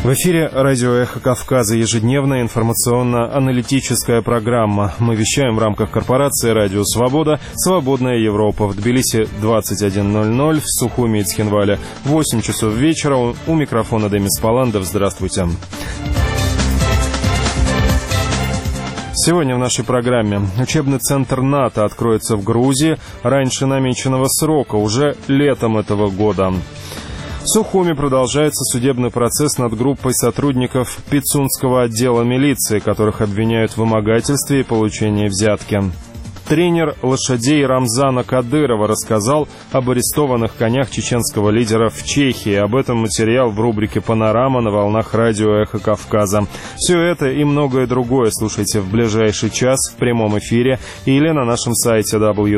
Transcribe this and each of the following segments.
В эфире радио «Эхо Кавказа», ежедневная информационно-аналитическая программа. Мы вещаем в рамках корпорации «Радио Свобода», «Свободная Европа». В Тбилиси 21:00, в Сухуми и Цхинвале 8 часов вечера. У микрофона Демис Паландов. Здравствуйте. Сегодня в нашей программе учебный центр НАТО откроется в Грузии раньше намеченного срока, уже летом этого года. В Сухуми продолжается судебный процесс над группой сотрудников Пицунского отдела милиции, которых обвиняют в вымогательстве и получении взятки. Тренер лошадей Рамзана Кадырова рассказал об арестованных конях чеченского лидера в Чехии. Об этом материал в рубрике «Панорама» на волнах радио «Эхо Кавказа». Все это и многое другое слушайте в ближайший час в прямом эфире или на нашем сайте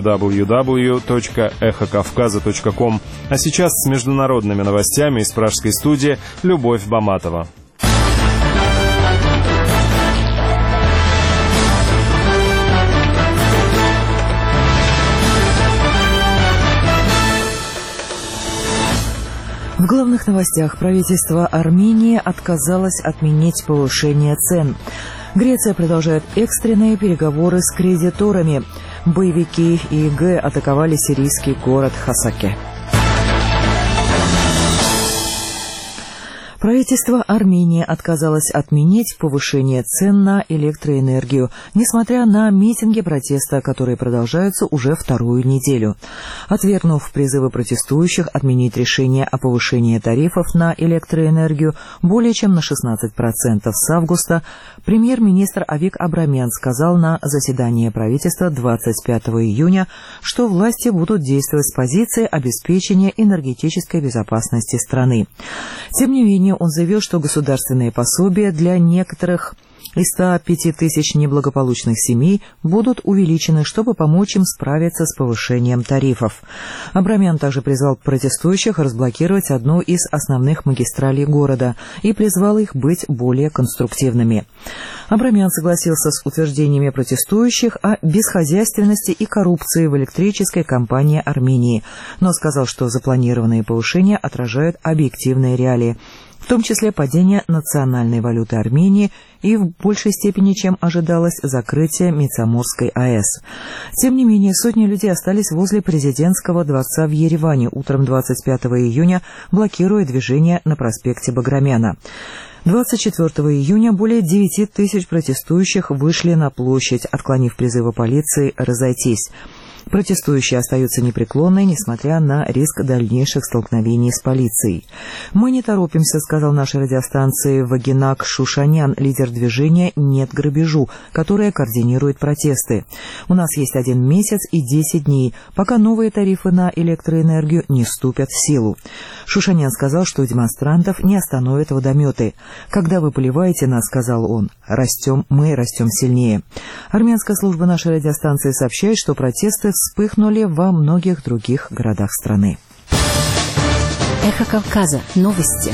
www.эхокавказа.ком. А сейчас с международными новостями из пражской студии Любовь Баматова. В главных новостях правительство Армении отказалось отменить повышение цен. Греция продолжает экстренные переговоры с кредиторами. Боевики ИГ атаковали сирийский город Хасаке. Правительство Армении отказалось отменить повышение цен на электроэнергию, несмотря на митинги протеста, которые продолжаются уже вторую неделю. Отвергнув призывы протестующих отменить решение о повышении тарифов на электроэнергию более чем на 16% с августа, премьер-министр Авик Абрамян сказал на заседании правительства 25 июня, что власти будут действовать с позиции обеспечения энергетической безопасности страны. Тем не менее, он заявил, что государственные пособия для некоторых из 105 тысяч неблагополучных семей будут увеличены, чтобы помочь им справиться с повышением тарифов. Абрамян также призвал протестующих разблокировать одну из основных магистралей города и призвал их быть более конструктивными. Абрамян согласился с утверждениями протестующих о бесхозяйственности и коррупции в электрической компании Армении, но сказал, что запланированные повышения отражают объективные реалии, в том числе падение национальной валюты Армении и в большей степени, чем ожидалось, закрытие Мицаморской АЭС. Тем не менее, сотни людей остались возле президентского дворца в Ереване утром 25 июня, блокируя движение на проспекте Баграмяна. 24 июня более 9 тысяч протестующих вышли на площадь, отклонив призывы полиции разойтись. Протестующие остаются непреклонны, несмотря на риск дальнейших столкновений с полицией. «Мы не торопимся», — сказал нашей радиостанции Вагинак Шушанян, лидер движения «Нет грабежу», которое координирует протесты. «У нас есть 1 месяц и 10 дней, пока новые тарифы на электроэнергию не вступят в силу». Шушанян сказал, что демонстрантов не остановят водометы. «Когда вы поливаете нас, — сказал он, — мы растем сильнее». Армянская служба нашей радиостанции сообщает, что протесты вспыхнули во многих других городах страны. Эхо Кавказа. Новости.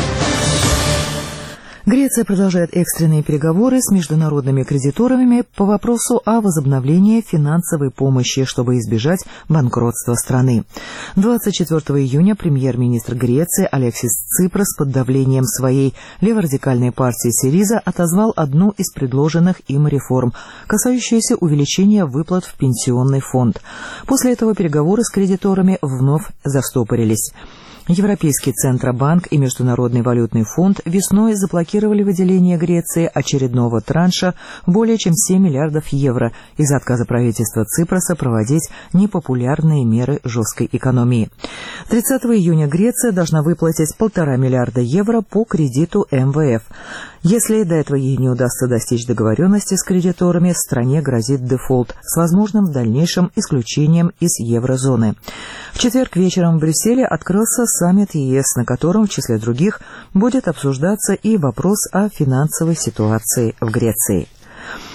Греция продолжает экстренные переговоры с международными кредиторами по вопросу о возобновлении финансовой помощи, чтобы избежать банкротства страны. 24 июня премьер-министр Греции Алексис Ципрас под давлением своей леворадикальной партии СИРИЗА отозвал одну из предложенных им реформ, касающуюся увеличения выплат в пенсионный фонд. После этого переговоры с кредиторами вновь застопорились. Европейский Центробанк и Международный валютный фонд весной заблокировали выделение Греции очередного транша более чем 7 миллиардов евро из-за отказа правительства Ципраса проводить непопулярные меры жесткой экономии. 30 июня Греция должна выплатить 1,5 миллиарда евро по кредиту МВФ. Если до этого ей не удастся достичь договоренности с кредиторами, стране грозит дефолт с возможным дальнейшим исключением из еврозоны. В четверг вечером в Брюсселе открылся саммит ЕС, на котором, в числе других, будет обсуждаться и вопрос о финансовой ситуации в Греции.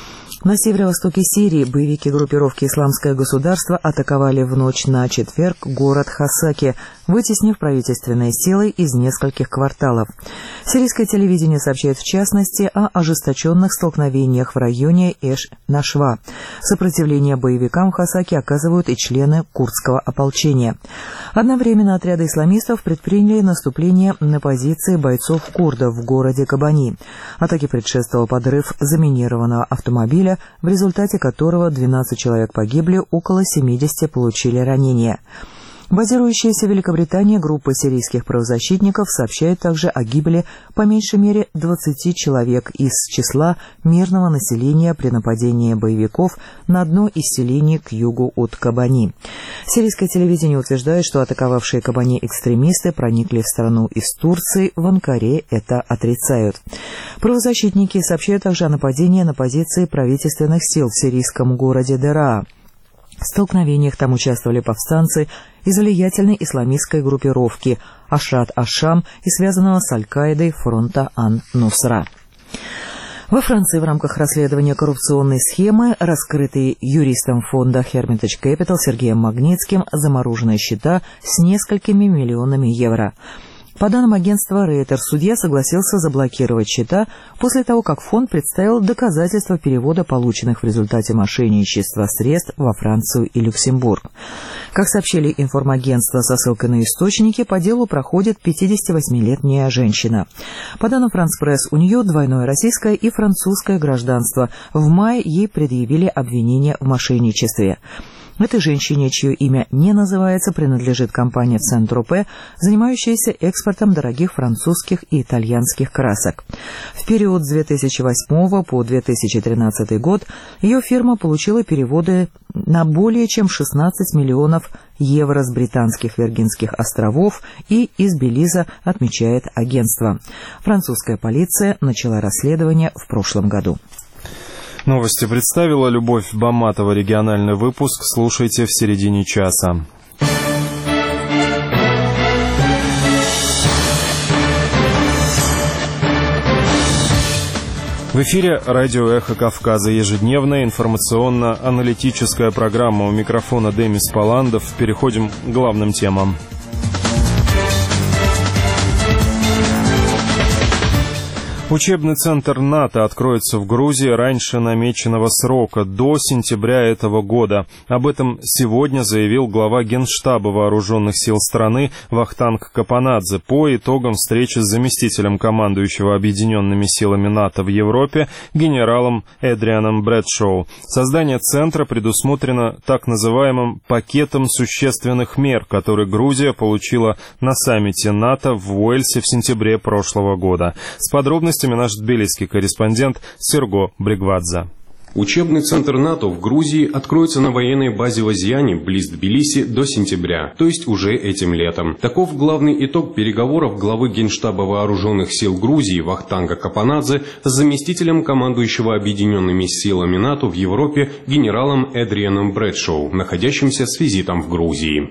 На северо-востоке Сирии боевики группировки «Исламское государство» атаковали в ночь на четверг город Хасаки, вытеснив правительственные силы из нескольких кварталов. Сирийское телевидение сообщает в частности о ожесточенных столкновениях в районе Эш-Нашва. Сопротивление боевикам в Хасаке оказывают и члены курдского ополчения. Одновременно отряды исламистов предприняли наступление на позиции бойцов курдов в городе Кобани. Атаке предшествовал подрыв заминированного автомобиля, в результате которого 12 человек погибли, около 70 получили ранения. Базирующаяся в Великобритании группа сирийских правозащитников сообщает также о гибели по меньшей мере 20 человек из числа мирного населения при нападении боевиков на одно из селений к югу от Кобани. Сирийское телевидение утверждает, что атаковавшие Кобани экстремисты проникли в страну из Турции, в Анкаре это отрицают. Правозащитники сообщают также о нападении на позиции правительственных сил в сирийском городе Дераа. В столкновениях там участвовали повстанцы из влиятельной исламистской группировки Ашад Аш-Шам и связанного с Аль-Каидой фронта Ан-Нусра. Во Франции в рамках расследования коррупционной схемы, раскрытой юристом фонда Hermitage Capital Сергеем Магнитским, заморожены счета с несколькими миллионами евро. По данным агентства Reuters, судья согласился заблокировать счета после того, как фонд представил доказательства перевода полученных в результате мошенничества средств во Францию и Люксембург. Как сообщили информагентства со ссылкой на источники, по делу проходит 58-летняя женщина. По данным France Press, у нее двойное российское и французское гражданство. В мае ей предъявили обвинение в мошенничестве. Этой женщине, чье имя не называется, принадлежит компания Saint-Tropez, занимающаяся экспортом дорогих французских и итальянских красок. В период с 2008 по 2013 год ее фирма получила переводы на более чем 16 миллионов евро с британских Виргинских островов и из Белиза, отмечает агентство. Французская полиция начала расследование в прошлом году. Новости представила Любовь Баматова. Региональный выпуск слушайте в середине часа. В эфире радио «Эхо Кавказа». Ежедневная информационно-аналитическая программа. У микрофона Демис Паландов. Переходим к главным темам. Учебный центр НАТО откроется в Грузии раньше намеченного срока, до сентября этого года. Об этом сегодня заявил глава Генштаба Вооруженных сил страны Вахтанг Капанадзе по итогам встречи с заместителем командующего Объединенными силами НАТО в Европе генералом Эдрианом Брэдшоу. Создание центра предусмотрено так называемым пакетом существенных мер, который Грузия получила на саммите НАТО в Уэльсе в сентябре прошлого года. С подробностями наш тбилисский корреспондент Серго Бригвадзе. Учебный центр НАТО в Грузии откроется на военной базе в Азияне, близ Тбилиси, до сентября, то есть уже этим летом. Таков главный итог переговоров главы Генштаба Вооруженных сил Грузии Вахтанга Капанадзе с заместителем командующего Объединенными силами НАТО в Европе генералом Эдрианом Брэдшоу, находящимся с визитом в Грузии.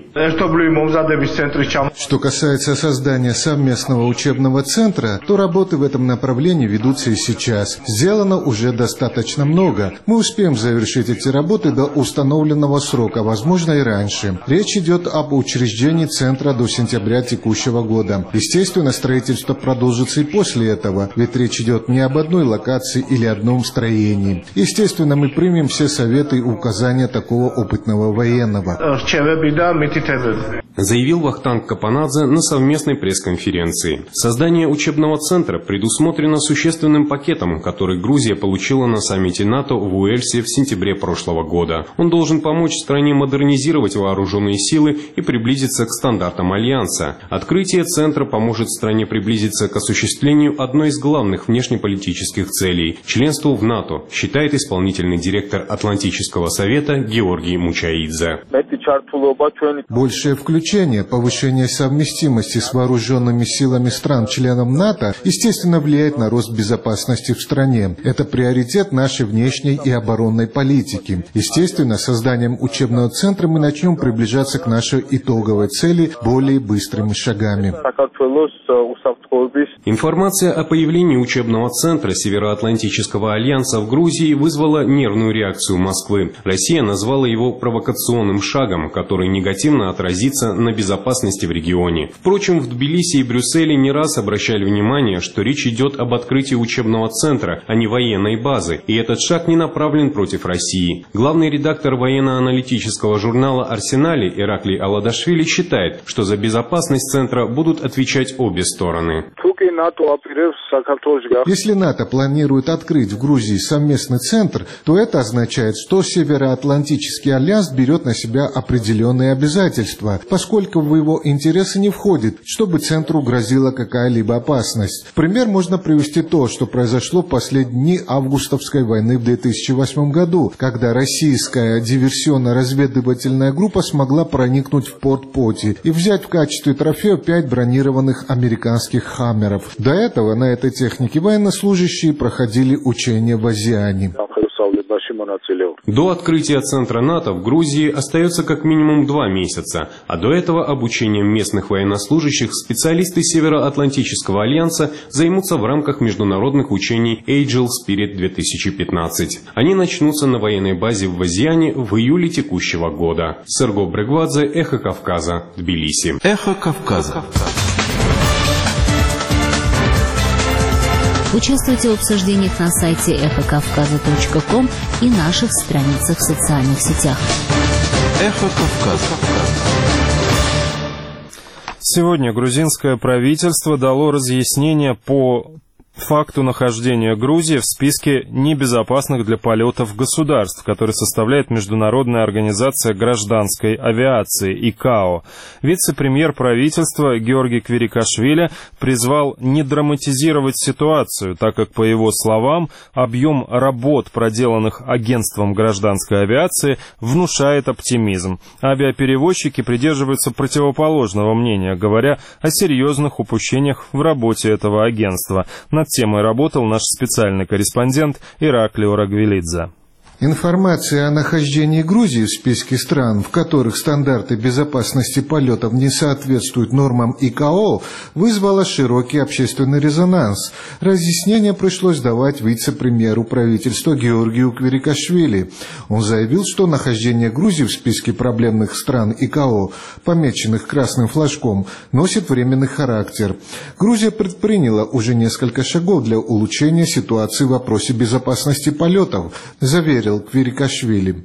Что касается создания совместного учебного центра, то работы в этом направлении ведутся и сейчас. Сделано уже достаточно много. Мы успеем завершить эти работы до установленного срока, возможно и раньше. Речь идет об учреждении центра до сентября текущего года. Естественно, строительство продолжится и после этого, ведь речь идет не об одной локации или одном строении. Естественно, мы примем все советы и указания такого опытного военного. Заявил Вахтанг Капанадзе на совместной пресс-конференции. Создание учебного центра предусмотрено существенным пакетом, который Грузия получила на саммите НАТО в Уэльсе в сентябре прошлого года. Он должен помочь стране модернизировать вооруженные силы и приблизиться к стандартам Альянса. Открытие центра поможет стране приблизиться к осуществлению одной из главных внешнеполитических целей – членству в НАТО, считает исполнительный директор Атлантического совета Георгий Мучаидзе. Большее включение, повышение совместимости с вооруженными силами стран-членов НАТО, естественно, влияет на рост безопасности в стране. Это приоритет нашей внешней и оборонной политики. Естественно, созданием учебного центра мы начнем приближаться к нашей итоговой цели более быстрыми шагами. Информация о появлении учебного центра Североатлантического альянса в Грузии вызвала нервную реакцию Москвы. Россия назвала его провокационным шагом, который негативно отразится на безопасности в регионе. Впрочем, в Тбилиси и Брюсселе не раз обращали внимание, что речь идет об открытии учебного центра, а не военной базы, и этот шаг не направлен против России. Главный редактор военно-аналитического журнала «Арсенале» Ираклий Аладашвили считает, что за безопасность центра будут отвечать обе стороны. Если НАТО планирует открыть в Грузии совместный центр, то это означает, что Североатлантический альянс берет на себя определенные обязательства, поскольку в его интересы не входит, чтобы центру грозила какая-либо опасность. В пример можно привести то, что произошло в последние дни августовской войны в 2008 году, когда российская диверсионно-разведывательная группа смогла проникнуть в порт Поти и взять в качестве трофея 5 бронированных американских «Хаммеров». До этого на этой технике военнослужащие проходили учения в Азиане. До открытия центра НАТО в Грузии остается как минимум 2 месяца, а до этого обучением местных военнослужащих специалисты Североатлантического альянса займутся в рамках международных учений Agile Spirit 2015. Они начнутся на военной базе в Азиане в июле текущего года. Серго Брегвадзе, Эхо Кавказа, Тбилиси. Эхо Кавказа. Участвуйте в обсуждениях на сайте эхокавказа.ком и наших страницах в социальных сетях. Эхо Кавказа. Сегодня грузинское правительство дало разъяснение по факту нахождения Грузии в списке небезопасных для полетов государств, который составляет Международная организация гражданской авиации ИКАО. Вице-премьер правительства Георгий Квирикашвили призвал не драматизировать ситуацию, так как, по его словам, объем работ, проделанных агентством гражданской авиации, внушает оптимизм. Авиаперевозчики придерживаются противоположного мнения, говоря о серьезных упущениях в работе этого агентства. Над темой работал наш специальный корреспондент Ираклий Орагвелидзе. Информация о нахождении Грузии в списке стран, в которых стандарты безопасности полетов не соответствуют нормам ИКАО, вызвала широкий общественный резонанс. Разъяснение пришлось давать вице-премьеру правительства Георгию Квирикашвили. Он заявил, что нахождение Грузии в списке проблемных стран ИКАО, помеченных красным флажком, носит временный характер. Грузия предприняла уже несколько шагов для улучшения ситуации в вопросе безопасности полетов, заверил Квирикашвили.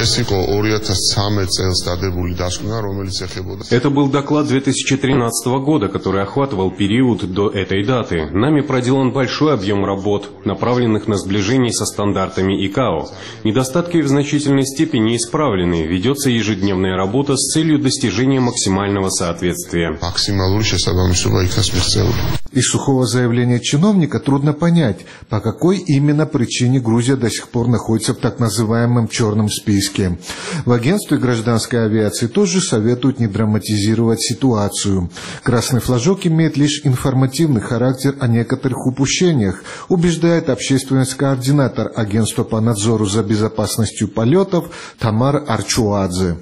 Это был доклад 2013 года, который охватывал период до этой даты. Нами проделан большой объем работ, направленных на сближение со стандартами ИКАО. Недостатки в значительной степени исправлены. Ведется ежедневная работа с целью достижения максимального соответствия. Из сухого заявления чиновника трудно понять, по какой именно причине Грузия до сих пор находится в так называемом черном списке. В агентстве гражданской авиации тоже советуют не драматизировать ситуацию. Красный флажок имеет лишь информативный характер о некоторых упущениях, убеждает общественность координатор агентства по надзору за безопасностью полетов Тамар Арчуадзе.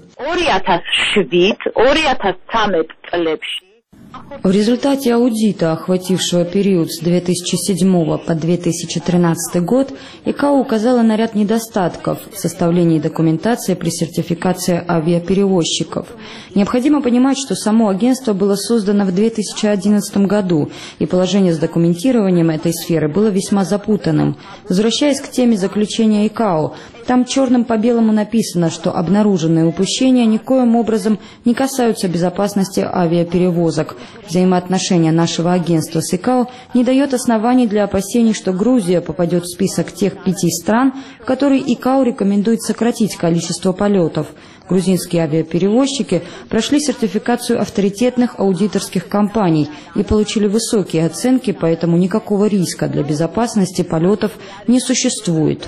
В результате аудита, охватившего период с 2007 по 2013 год, ИКАО указала на ряд недостатков в составлении документации при сертификации авиаперевозчиков. Необходимо понимать, что само агентство было создано в 2011 году, и положение с документированием этой сферы было весьма запутанным. Возвращаясь к теме заключения ИКАО, там черным по белому написано, что обнаруженные упущения никоим образом не касаются безопасности авиаперевозок. Взаимоотношения нашего агентства с ИКАО не дает оснований для опасений, что Грузия попадет в список тех 5 стран, в которые ИКАО рекомендует сократить количество полетов. Грузинские авиаперевозчики прошли сертификацию авторитетных аудиторских компаний и получили высокие оценки, поэтому никакого риска для безопасности полетов не существует.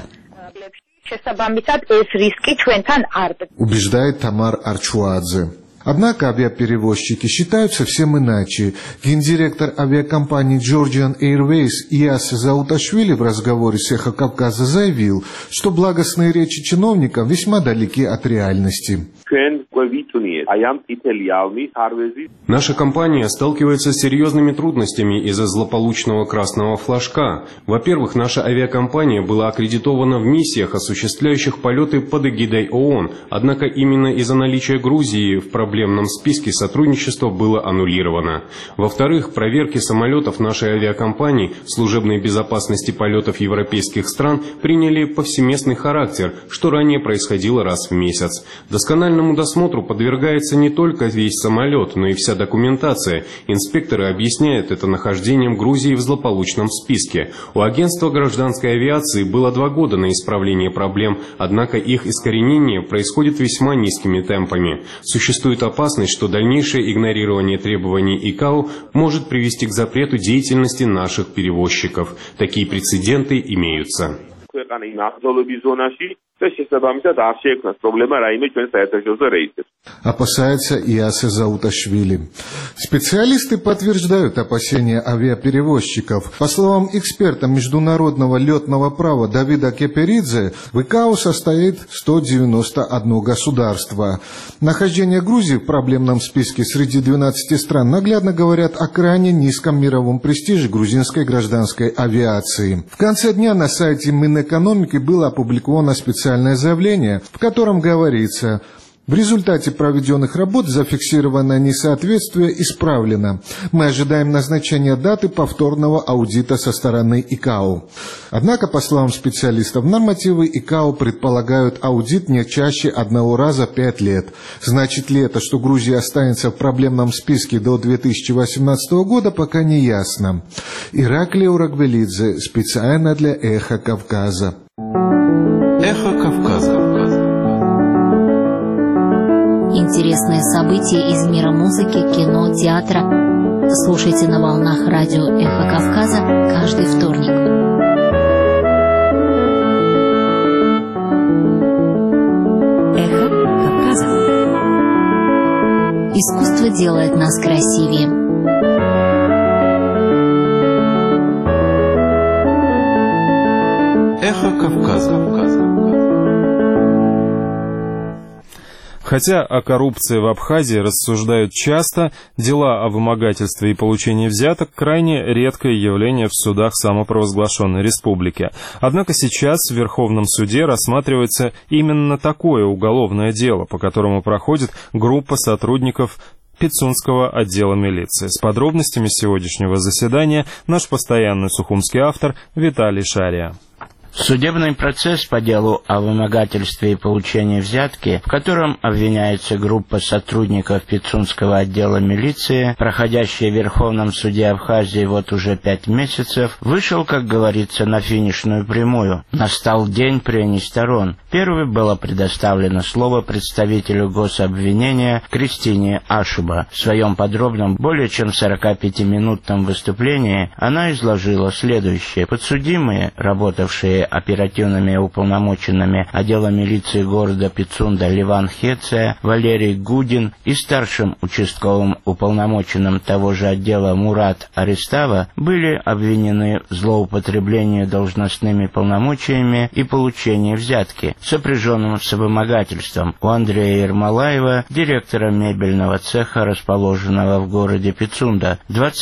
Убеждает Тамар Арчуадзе. Однако авиаперевозчики считают совсем иначе. Гендиректор авиакомпании Georgian Airways Ияс Зауташвили в разговоре с Эхо Кавказа заявил, что благостные речи чиновников весьма далеки от реальности. Наша компания сталкивается с серьезными трудностями из-за злополучного красного флажка. Во-первых, наша авиакомпания была аккредитована в миссиях, осуществляющих полеты под эгидой ООН, однако именно из-за наличия Грузии в проблемном списке сотрудничество было аннулировано. Во-вторых, проверки самолетов нашей авиакомпании служебной безопасности полетов европейских стран приняли повсеместный характер, что ранее происходило раз в месяц. Доскональному досмотру подвергается не только весь самолет, но и вся документация. Инспекторы объясняют это нахождением Грузии в злополучном списке. У агентства гражданской авиации было 2 года на исправление проблем, однако их искоренение происходит весьма низкими темпами. Существует опасность, что дальнейшее игнорирование требований ИКАО может привести к запрету деятельности наших перевозчиков. Такие прецеденты имеются. Опасается Иасе Зауташвили. Специалисты подтверждают опасения авиаперевозчиков. По словам эксперта международного летного права Давида Кеперидзе, в ИКАО состоит 191 государство. Нахождение Грузии в проблемном списке среди 12 стран наглядно говорят о крайне низком мировом престиже грузинской гражданской авиации. В конце дня на сайте Минэкономики было опубликовано специальное заявление, в котором говорится: в результате проведенных работ зафиксированное несоответствие исправлено. Мы ожидаем назначения даты повторного аудита со стороны ИКАО. Однако, по словам специалистов, нормативы ИКАО предполагают аудит не чаще 1 раза в 5 лет. Значит ли это, что Грузия останется в проблемном списке до 2018 года, пока не ясно. Ираклий Урагвелидзе, специально для «Эхо Кавказа». Эхо Кавказа. Интересные события из мира музыки, кино, театра. Слушайте на волнах радио «Эхо Кавказа» каждый вторник. «Эхо Кавказа». Искусство делает нас красивее. Эхо Кавказа. Хотя о коррупции в Абхазии рассуждают часто, дела о вымогательстве и получении взяток – крайне редкое явление в судах самопровозглашенной республики. Однако сейчас в Верховном суде рассматривается именно такое уголовное дело, по которому проходит группа сотрудников Пицунского отдела милиции. С подробностями сегодняшнего заседания наш постоянный сухумский автор Виталий Шария. Судебный процесс по делу о вымогательстве и получении взятки, в котором обвиняется группа сотрудников Пицунского отдела милиции, проходящая в Верховном суде Абхазии вот уже 5 месяцев, вышел, как говорится, на финишную прямую. Настал день прений сторон. Первой было предоставлено слово представителю гособвинения Кристине Ашуба. В своем подробном, более чем 45-минутном выступлении она изложила следующее. Подсудимые, работавшие оперативными уполномоченными отдела милиции города Пицунда Ливан Хеция, Валерий Гудин и старшим участковым уполномоченным того же отдела Мурат Арестава, были обвинены в злоупотреблении должностными полномочиями и получении взятки, сопряженным с вымогательством у Андрея Ермолаева, директора мебельного цеха, расположенного в городе Пицунда.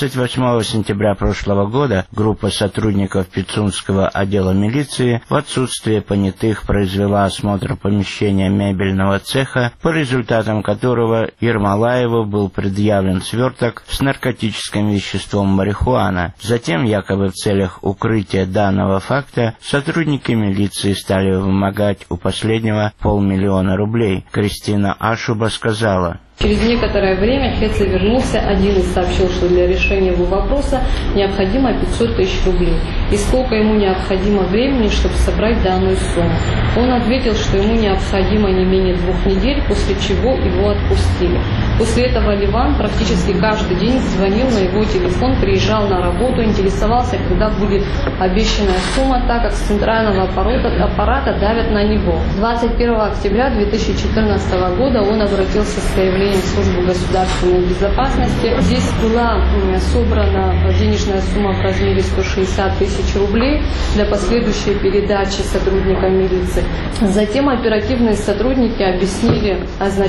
28 сентября прошлого года группа сотрудников Пицунского отдела милиции в отсутствие понятых произвела осмотр помещения мебельного цеха, по результатам которого Ермолаеву был предъявлен сверток с наркотическим веществом марихуана. Затем, якобы в целях укрытия данного факта, сотрудники милиции стали вымогать у последнего 500 000 рублей. Кристина Ашуба сказала: Через некоторое время Хеце вернулся один и сообщил, что для решения его вопроса необходимо 500 000 рублей. И сколько ему необходимо времени, чтобы собрать данную сумму. Он ответил, что ему необходимо не менее 2 недель, после чего его отпустили. После этого Ливан практически каждый день звонил на его телефон, приезжал на работу, интересовался, когда будет обещанная сумма, так как с центрального аппарата давят на него. 21 октября 2014 года он обратился с заявлением в службу государственной безопасности. Здесь была собрана денежная сумма в размере 160 тысяч рублей для последующей передачи сотрудникам милиции. Затем оперативные сотрудники объяснили,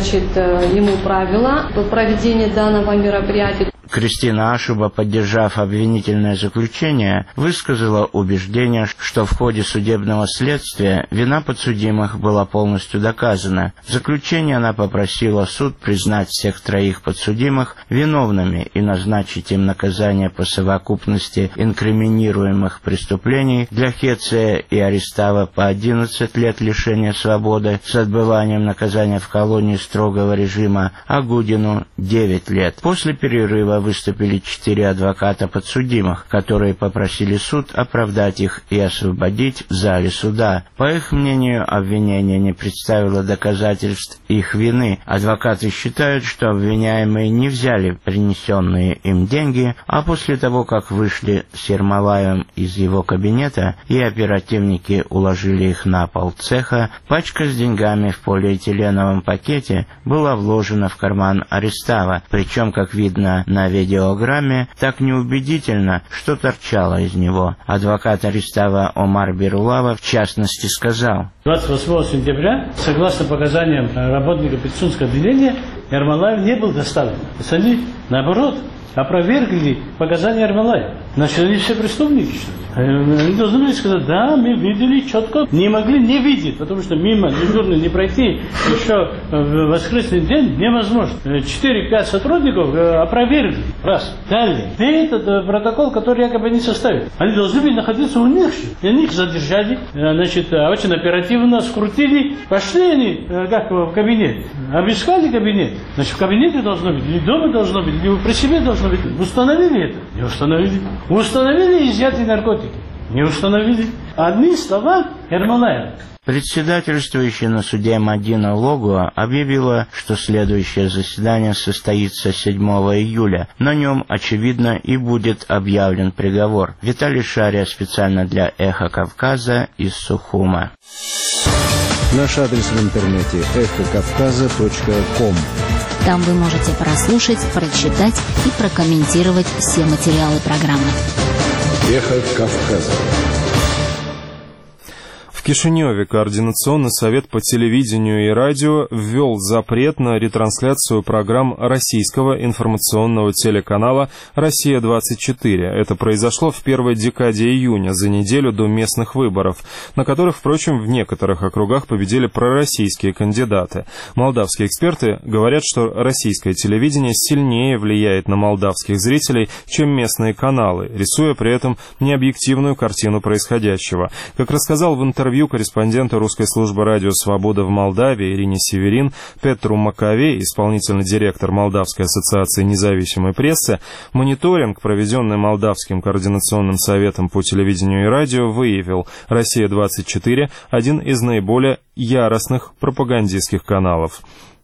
ему правила проведения данного мероприятия. Кристина Ашуба, поддержав обвинительное заключение, высказала убеждение, что в ходе судебного следствия вина подсудимых была полностью доказана. В заключение она попросила суд признать всех троих подсудимых виновными и назначить им наказание по совокупности инкриминируемых преступлений для Хеция и Аристава по 11 лет лишения свободы с отбыванием наказания в колонии строгого режима, а Гудину 9 лет. После перерыва выступили 4 адвоката подсудимых, которые попросили суд оправдать их и освободить в зале суда. По их мнению, обвинение не представило доказательств их вины. Адвокаты считают, что обвиняемые не взяли принесенные им деньги, а после того, как вышли с Ермолаевым из его кабинета и оперативники уложили их на пол цеха, пачка с деньгами в полиэтиленовом пакете была вложена в карман Аристава, причем, как видно на видеограмме, так неубедительно, что торчало из него. Адвокат Аристава Омар Бирулава в частности сказал: 28 сентября, согласно показаниям работника Пицунского отделения, Ермолаев не был доставлен. То есть они, наоборот, опровергли показания Ермолаева. Значит, они все преступники, что ли? Они должны были сказать: да, мы видели четко. Не могли не видеть, потому что мимо дежурно не пройти еще в воскресный день невозможно. 4-5 сотрудников опровергли. Раз. Далее. И этот протокол, который якобы они составили, они должны были находиться у них. И они их задержали. Значит, очень оперативно скрутили. Пошли они в кабинет. Обыскали кабинет. Значит, в кабинете должно быть, или дома должно быть, или при себе должно быть. Установили это? Не установили. Установили изъятие наркотики? Не установили. Одни слова Ермолаева. Председательствующая на суде Мадина Логуа объявила, что следующее заседание состоится 7 июля. На нем, очевидно, и будет объявлен приговор. Виталий Шария специально для «Эхо Кавказа» из Сухума. Наш адрес в интернете эхокавказа.ком. Там вы можете прослушать, прочитать и прокомментировать все материалы программы. Эхо Кавказа. В Кишиневе Координационный совет по телевидению и радио ввел запрет на ретрансляцию программ российского информационного телеканала «Россия-24». Это произошло в первой декаде июня, за неделю до местных выборов, на которых, впрочем, в некоторых округах победили пророссийские кандидаты. Молдавские эксперты говорят, что российское телевидение сильнее влияет на молдавских зрителей, чем местные каналы, рисуя при этом необъективную картину происходящего. Как рассказал в интервью корреспондента русской службы радио «Свобода» в Молдавии Ирине Северин Петру Маковей, исполнительный директор Молдавской ассоциации независимой прессы, мониторинг, проведенный Молдавским координационным советом по телевидению и радио, выявил: «Россия-24» — один из наиболее яростных пропагандистских каналов.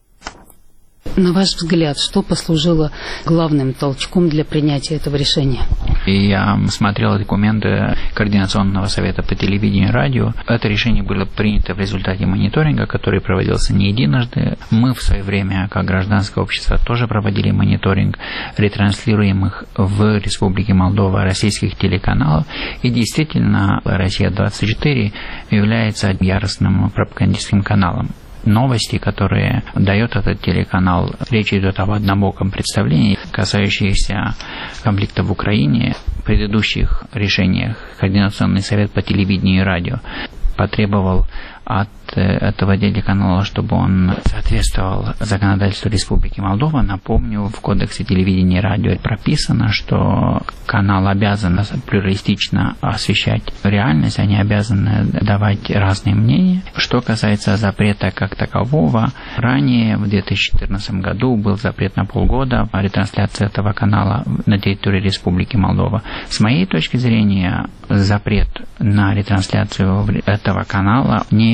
На ваш взгляд, что послужило главным толчком для принятия этого решения? Я смотрел документы Координационного совета по телевидению и радио. Это решение было принято в результате мониторинга, который проводился не единожды. Мы в свое время, как гражданское общество, тоже проводили мониторинг ретранслируемых в Республике Молдова российских телеканалов. И действительно, «Россия-24» является яростным пропагандистским каналом. Новости, которые дает этот телеканал, речь идет об однобоком представлении, касающихся конфликта в Украине. В предыдущих решениях Координационный совет по телевидению и радио потребовал от этого телеканала, чтобы он соответствовал законодательству Республики Молдова. Напомню, в Кодексе телевидения и радио прописано, что канал обязан плюралистично освещать реальность, они обязаны давать разные мнения. Что касается запрета как такового, ранее в 2014 году был запрет на полгода о ретрансляции этого канала на территории Республики Молдова. С моей точки зрения, запрет на ретрансляцию этого канала не является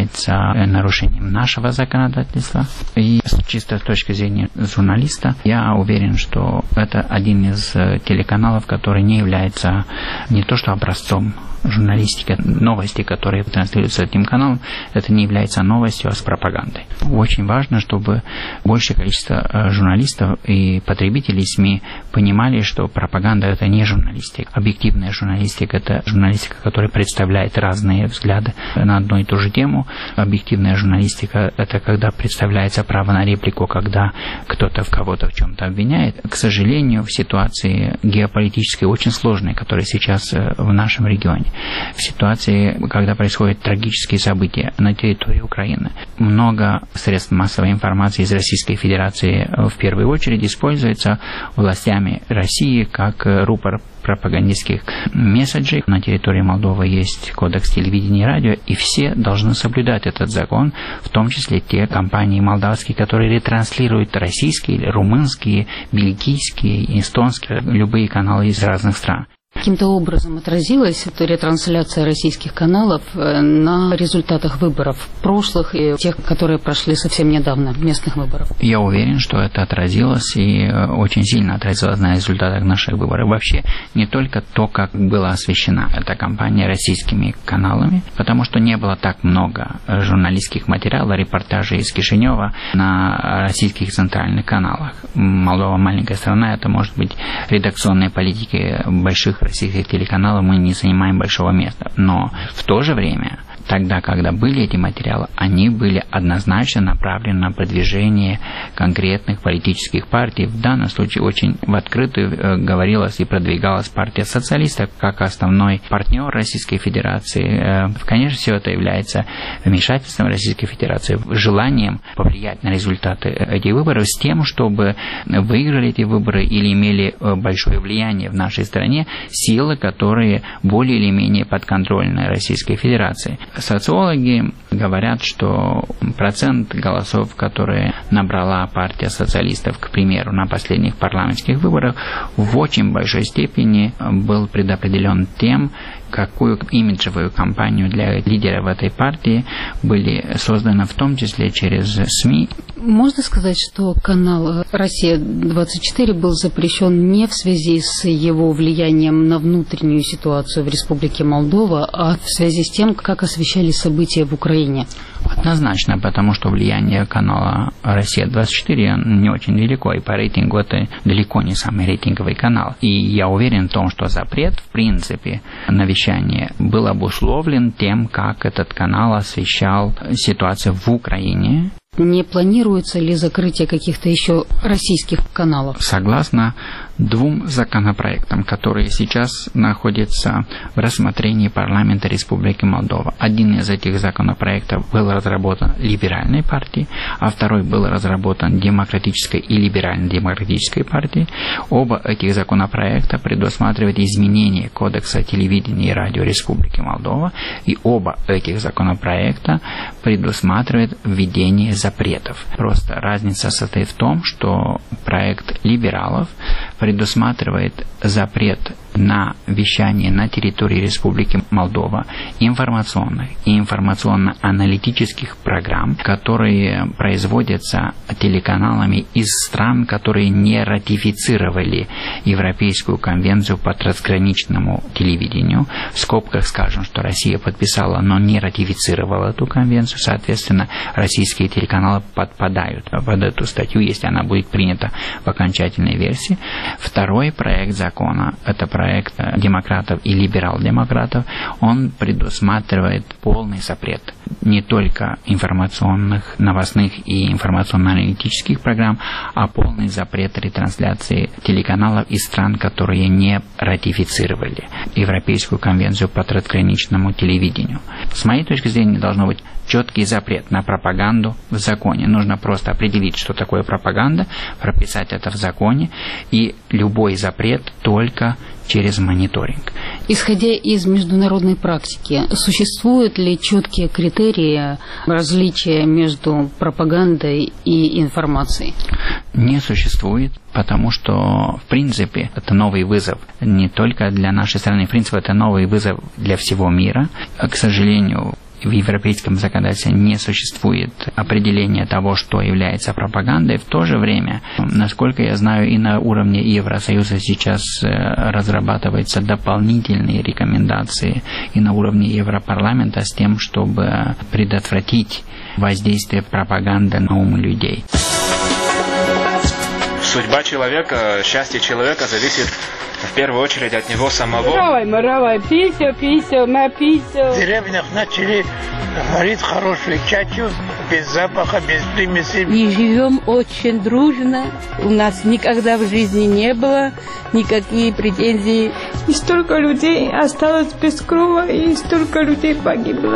является нарушением нашего законодательства. И чисто с точки зрения журналиста, я уверен, что это один из телеканалов, который не является не то что образцом журналистики, новости, которые транслируются этим каналом, это не является новостью, а с пропагандой. Очень важно, чтобы большее количество журналистов и потребителей СМИ понимали, что пропаганда – это не журналистика. Объективная журналистика – это журналистика, которая представляет разные взгляды на одну и ту же тему. Объективная журналистика – это когда представляется право на реплику, когда кто-то в кого-то в чем-то обвиняет. К сожалению, в ситуации геополитической очень сложной, которая сейчас в нашем регионе, в ситуации, когда происходят трагические события на территории Украины, много средств массовой информации из Российской Федерации в первую очередь используется властями России как рупор пропагандистских месседжей. На территории Молдовы есть кодекс телевидения и радио, и все должны соблюдать этот закон, в том числе те компании молдавские, которые ретранслируют российские, румынские, бельгийские, эстонские, любые каналы из разных стран. Каким-то образом отразилась эта ретрансляция российских каналов на результатах выборов прошлых и тех, которые прошли совсем недавно, местных выборов? Я уверен, что это отразилось и очень сильно отразилось на результатах наших выборов. Вообще не только то, как была освещена эта кампания российскими каналами, потому что не было так много журналистских материалов, репортажей из Кишинева на российских центральных каналах. Молдова маленькая страна, это может быть редакционные политики больших российских телеканалов, мы не занимаем большого места. Но в то же время, тогда, когда были эти материалы, они были однозначно направлены на продвижение конкретных политических партий. В данном случае очень в открытую говорилось и продвигалась партия социалистов как основной партнер Российской Федерации. Конечно, все это является вмешательством Российской Федерации, желанием повлиять на результаты этих выборов с тем, чтобы выиграли эти выборы или имели большое влияние в нашей стране силы, которые более или менее подконтрольны Российской Федерации. Социологи говорят, что процент голосов, которые набрала партия социалистов, к примеру, на последних парламентских выборах, в очень большой степени был предопределен тем, какую имиджевую кампанию для лидеров этой партии были созданы в том числе через СМИ. Можно сказать, что канал «Россия-24» был запрещен не в связи с его влиянием на внутреннюю ситуацию в Республике Молдова, а в связи с тем, как освещались события в Украине? Однозначно, потому что влияние канала «Россия-24» не очень велико, и по рейтингу это далеко не самый рейтинговый канал. И я уверен в том, что запрет, в принципе, на вещание был обусловлен тем, как этот канал освещал ситуацию в Украине. Не планируется ли закрытие каких-то еще российских каналов? Согласно двум законопроектам, которые сейчас находятся в рассмотрении парламента Республики Молдова. Один из этих законопроектов был разработан либеральной партией, а второй был разработан демократической и либерально-демократической партией. Оба этих законопроекта предусматривают изменение Кодекса телевидения и радио Республики Молдова, и оба этих законопроекта предусматривают введение запретов. Просто разница состоит в том, что проект либералов предусматривает запрет на вещание на территории Республики Молдова информационных и информационно-аналитических программ, которые производятся телеканалами из стран, которые не ратифицировали Европейскую конвенцию по трансграничному телевидению. В скобках скажем, что Россия подписала, но не ратифицировала эту конвенцию. Соответственно, российские телеканалы подпадают под эту статью, если она будет принята в окончательной версии. Второй проект закона, это проект демократов и либерал-демократов, он предусматривает полный запрет не только информационных, новостных и информационно-аналитических программ, а полный запрет ретрансляции телеканалов из стран, которые не ратифицировали Европейскую конвенцию по трансграничному телевидению. С моей точки зрения, должно быть четкий запрет на пропаганду в законе. Нужно просто определить, что такое пропаганда, прописать это в законе, и любой запрет только через мониторинг. Исходя из международной практики, существуют ли четкие критерии различия между пропагандой и информацией? Не существует, потому что, в принципе, это новый вызов не только для нашей страны, в принципе, это новый вызов для всего мира. К сожалению, в европейском законодательстве не существует определения того, что является пропагандой. В то же время, насколько я знаю, и на уровне Евросоюза сейчас разрабатываются дополнительные рекомендации и на уровне Европарламента с тем, чтобы предотвратить воздействие пропаганды на умы людей. Судьба человека, счастье человека зависит в первую очередь от него самого. В деревнях начали варить хорошую чачу, без запаха, без примесей. И живем очень дружно. У нас никогда в жизни не было никаких претензий. И столько людей осталось без крова, и столько людей погибло.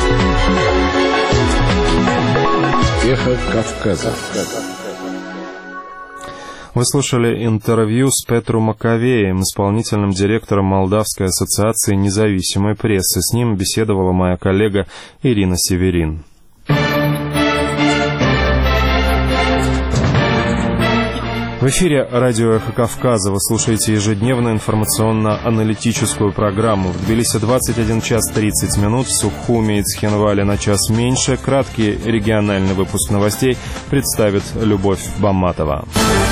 Эхо Кавказа. Вы слушали интервью с Петру Маковеем, исполнительным директором Молдавской ассоциации независимой прессы. С ним беседовала моя коллега Ирина Северин. В эфире радио «Эхо Кавказа» вы слушаете ежедневную информационно-аналитическую программу. В Тбилиси 21 час 30 минут, в Сухуми и Цхинвале на час меньше. Краткий региональный выпуск новостей представит Любовь Баматова.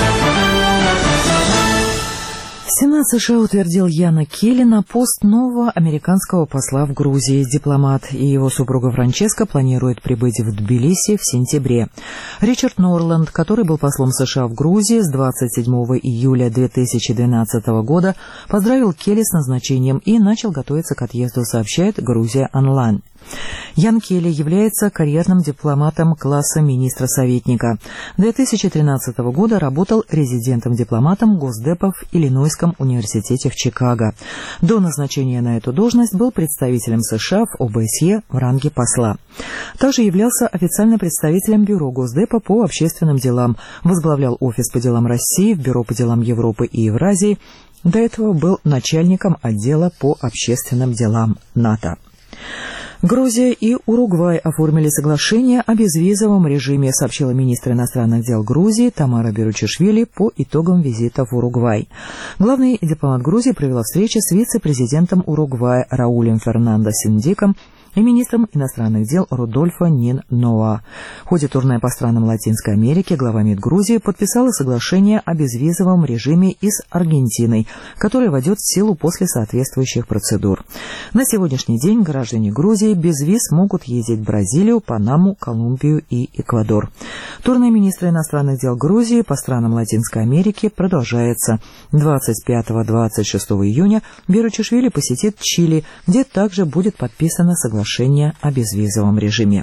Сенат США утвердил Яна Келли на пост нового американского посла в Грузии. Дипломат и его супруга Франческа планируют прибыть в Тбилиси в сентябре. Ричард Норланд, который был послом США в Грузии с 27 июля 2012 года, поздравил Келли с назначением и начал готовиться к отъезду, сообщает Грузия Онлайн. Ян Келли является карьерным дипломатом класса министра-советника. 2013 года работал резидентом-дипломатом Госдепа в Иллинойском университете в Чикаго. До назначения на эту должность был представителем США в ОБСЕ в ранге посла. Также являлся официальным представителем Бюро Госдепа по общественным делам, возглавлял Офис по делам России в Бюро по делам Европы и Евразии. До этого был начальником отдела по общественным делам НАТО. Грузия и Уругвай оформили соглашение о безвизовом режиме, сообщила министр иностранных дел Грузии Тамара Беручишвили по итогам визита в Уругвай. Главный дипломат Грузии провела встречу с вице-президентом Уругвая Раулем Фернандо Синдиком и министром иностранных дел Рудольфо Нин Ноа. В ходе турне по странам Латинской Америки глава МИД Грузии подписала соглашение о безвизовом режиме и с Аргентиной, которое войдет в силу после соответствующих процедур. На сегодняшний день граждане Грузии без виз могут ездить в Бразилию, Панаму, Колумбию и Эквадор. Турне министра иностранных дел Грузии по странам Латинской Америки продолжается. 25-26 июня Беручишвили посетит Чили, где также будет подписано соглашение о безвизовом режиме.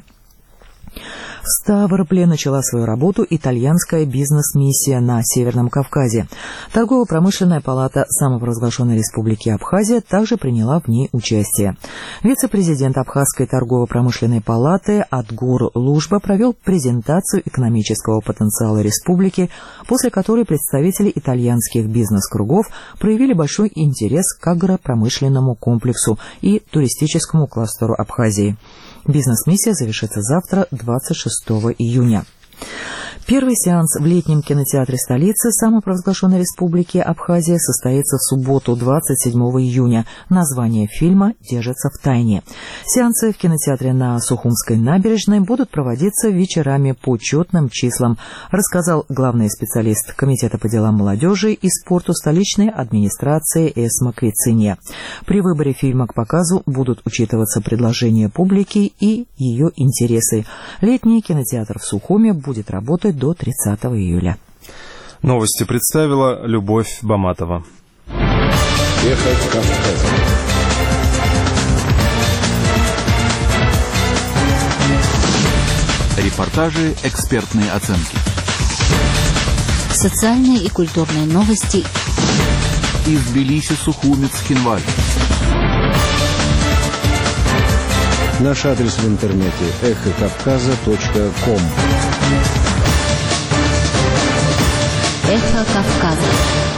В Ставрополе начала свою работу итальянская бизнес-миссия на Северном Кавказе. Торгово-промышленная палата самопровозглашенной республики Абхазия также приняла в ней участие. Вице-президент Абхазской торгово-промышленной палаты Адгур Лужба провел презентацию экономического потенциала республики, после которой представители итальянских бизнес-кругов проявили большой интерес к агропромышленному комплексу и туристическому кластеру Абхазии. Бизнес-миссия завершится завтра, 26 июня. Первый сеанс в летнем кинотеатре столицы самопровозглашенной республики Абхазия состоится в субботу, 27 июня. Название фильма держится в тайне. Сеансы в кинотеатре на Сухумской набережной будут проводиться вечерами по четным числам, рассказал главный специалист Комитета по делам молодежи и спорту столичной администрации Эсма Квицинья. При выборе фильма к показу будут учитываться предложения публики и ее интересы. Летний кинотеатр в Сухуме будет работать до 30 июля. Новости представила Любовь Баматова. Эхо Кавказа. Репортажи, экспертные оценки. Социальные и культурные новости. Из Тбилиси, Сухуми, Цхинвале. Наш адрес в интернете эхокавказа.ком. Эхо Кавказа.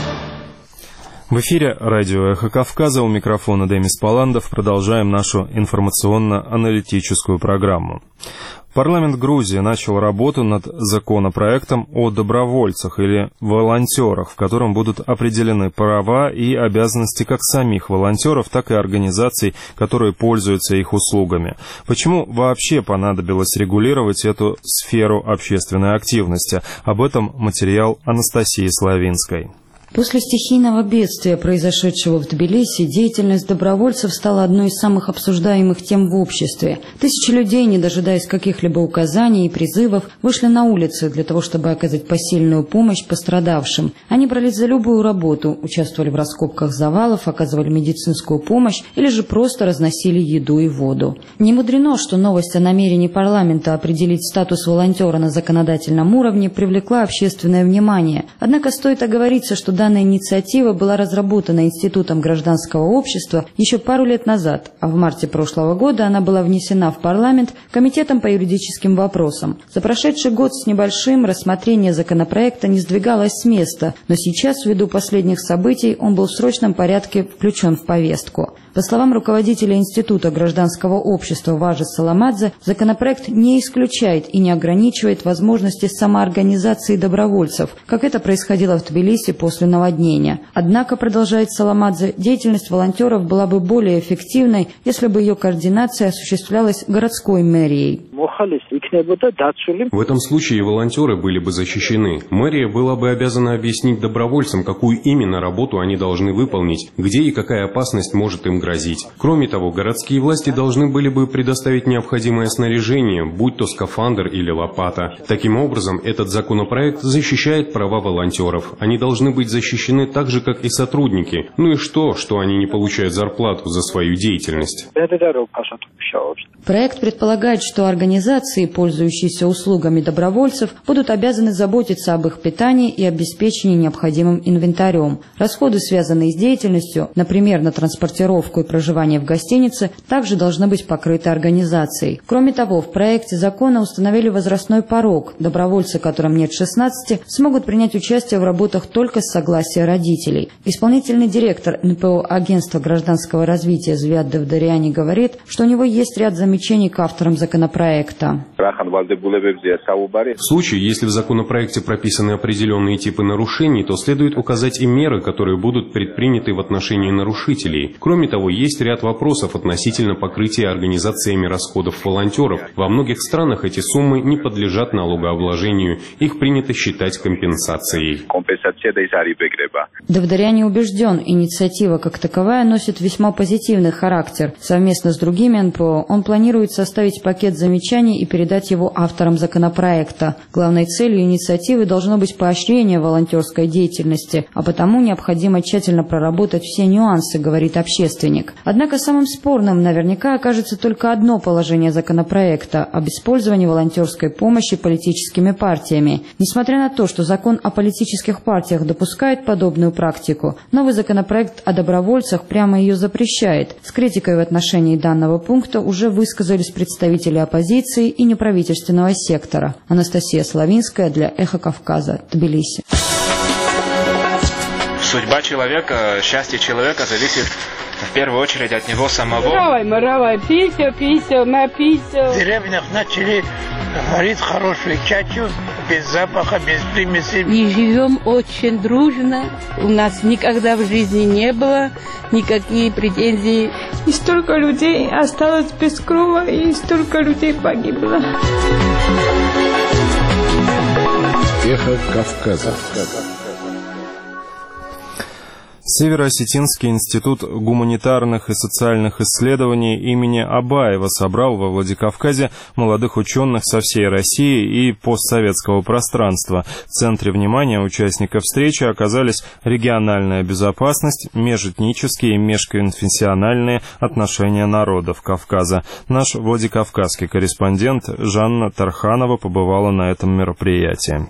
В эфире радио «Эхо Кавказа», у микрофона Демис Паландов. Продолжаем нашу информационно-аналитическую программу. Парламент Грузии начал работу над законопроектом о добровольцах или волонтерах, в котором будут определены права и обязанности как самих волонтеров, так и организаций, которые пользуются их услугами. Почему вообще понадобилось регулировать эту сферу общественной активности? Об этом материал Анастасии Славинской. После стихийного бедствия, произошедшего в Тбилиси, деятельность добровольцев стала одной из самых обсуждаемых тем в обществе. Тысячи людей, не дожидаясь каких-либо указаний и призывов, вышли на улицы для того, чтобы оказать посильную помощь пострадавшим. Они брались за любую работу, участвовали в раскопках завалов, оказывали медицинскую помощь или же просто разносили еду и воду. Не мудрено, что новость о намерении парламента определить статус волонтера на законодательном уровне привлекла общественное внимание. Однако стоит оговориться, что данная инициатива была разработана Институтом гражданского общества еще пару лет назад, а в марте прошлого года она была внесена в парламент Комитетом по юридическим вопросам. За прошедший год с небольшим рассмотрение законопроекта не сдвигалось с места, но сейчас, ввиду последних событий, он был в срочном порядке включен в повестку. По словам руководителя Института гражданского общества Важи Саламадзе, законопроект не исключает и не ограничивает возможности самоорганизации добровольцев, как это происходило в Тбилиси после наводнения. Однако, продолжает Саламадзе, деятельность волонтеров была бы более эффективной, если бы ее координация осуществлялась городской мэрией. В этом случае волонтеры были бы защищены. Мэрия была бы обязана объяснить добровольцам, какую именно работу они должны выполнить, где и какая опасность может им грозить. Кроме того, городские власти должны были бы предоставить необходимое снаряжение, будь то скафандр или лопата. Таким образом, этот законопроект защищает права волонтеров. Они должны быть защищены так же, как и сотрудники. Ну и что они не получают зарплату за свою деятельность? Проект предполагает, что организации, пользующиеся услугами добровольцев, будут обязаны заботиться об их питании и обеспечении необходимым инвентарем. Расходы, связанные с деятельностью, например, на транспортировку и проживание в гостинице, также должны быть покрыты организацией. Кроме того, в проекте закона установили возрастной порог. Добровольцы, которым нет 16, смогут принять участие в работах только с согласия родителей. Исполнительный директор НПО Агентства гражданского развития Звят Давдаряни говорит, что у него есть ряд замечаний к авторам законопроекта. В случае, если в законопроекте прописаны определенные типы нарушений, то следует указать и меры, которые будут предприняты в отношении нарушителей. Кроме того, есть ряд вопросов относительно покрытия организациями расходов волонтеров. Во многих странах эти суммы не подлежат налогообложению, их принято считать компенсацией. Давдаряни убежден, инициатива как таковая носит весьма позитивный характер. Совместно с другими НПО он планирует составить пакет замечаний и передать его авторам законопроекта. Главной целью инициативы должно быть поощрение волонтерской деятельности, а потому необходимо тщательно проработать все нюансы, говорит общественник. Однако самым спорным наверняка окажется только одно положение законопроекта – об использовании волонтерской помощи политическими партиями. Несмотря на то, что закон о политических партиях допускает подобную практику, новый законопроект о добровольцах прямо ее запрещает. С критикой в отношении данного пункта уже высказались представители оппозиции и неправительственного сектора. Анастасия Славинская для «Эхо Кавказа», Тбилиси. Судьба человека, счастье человека зависит в первую очередь от него самого. В деревнях начали варить хорошую чачу, без запаха, без примесей. И живем очень дружно. У нас никогда в жизни не было никаких претензий. И столько людей осталось без крова, и столько людей погибло. Эхо Кавказа. Северо-Осетинский институт гуманитарных и социальных исследований имени Абаева собрал во Владикавказе молодых ученых со всей России и постсоветского пространства. В центре внимания участников встречи оказались региональная безопасность, межэтнические и межконфессиональные отношения народов Кавказа. Наш владикавказский корреспондент Жанна Тарханова побывала на этом мероприятии.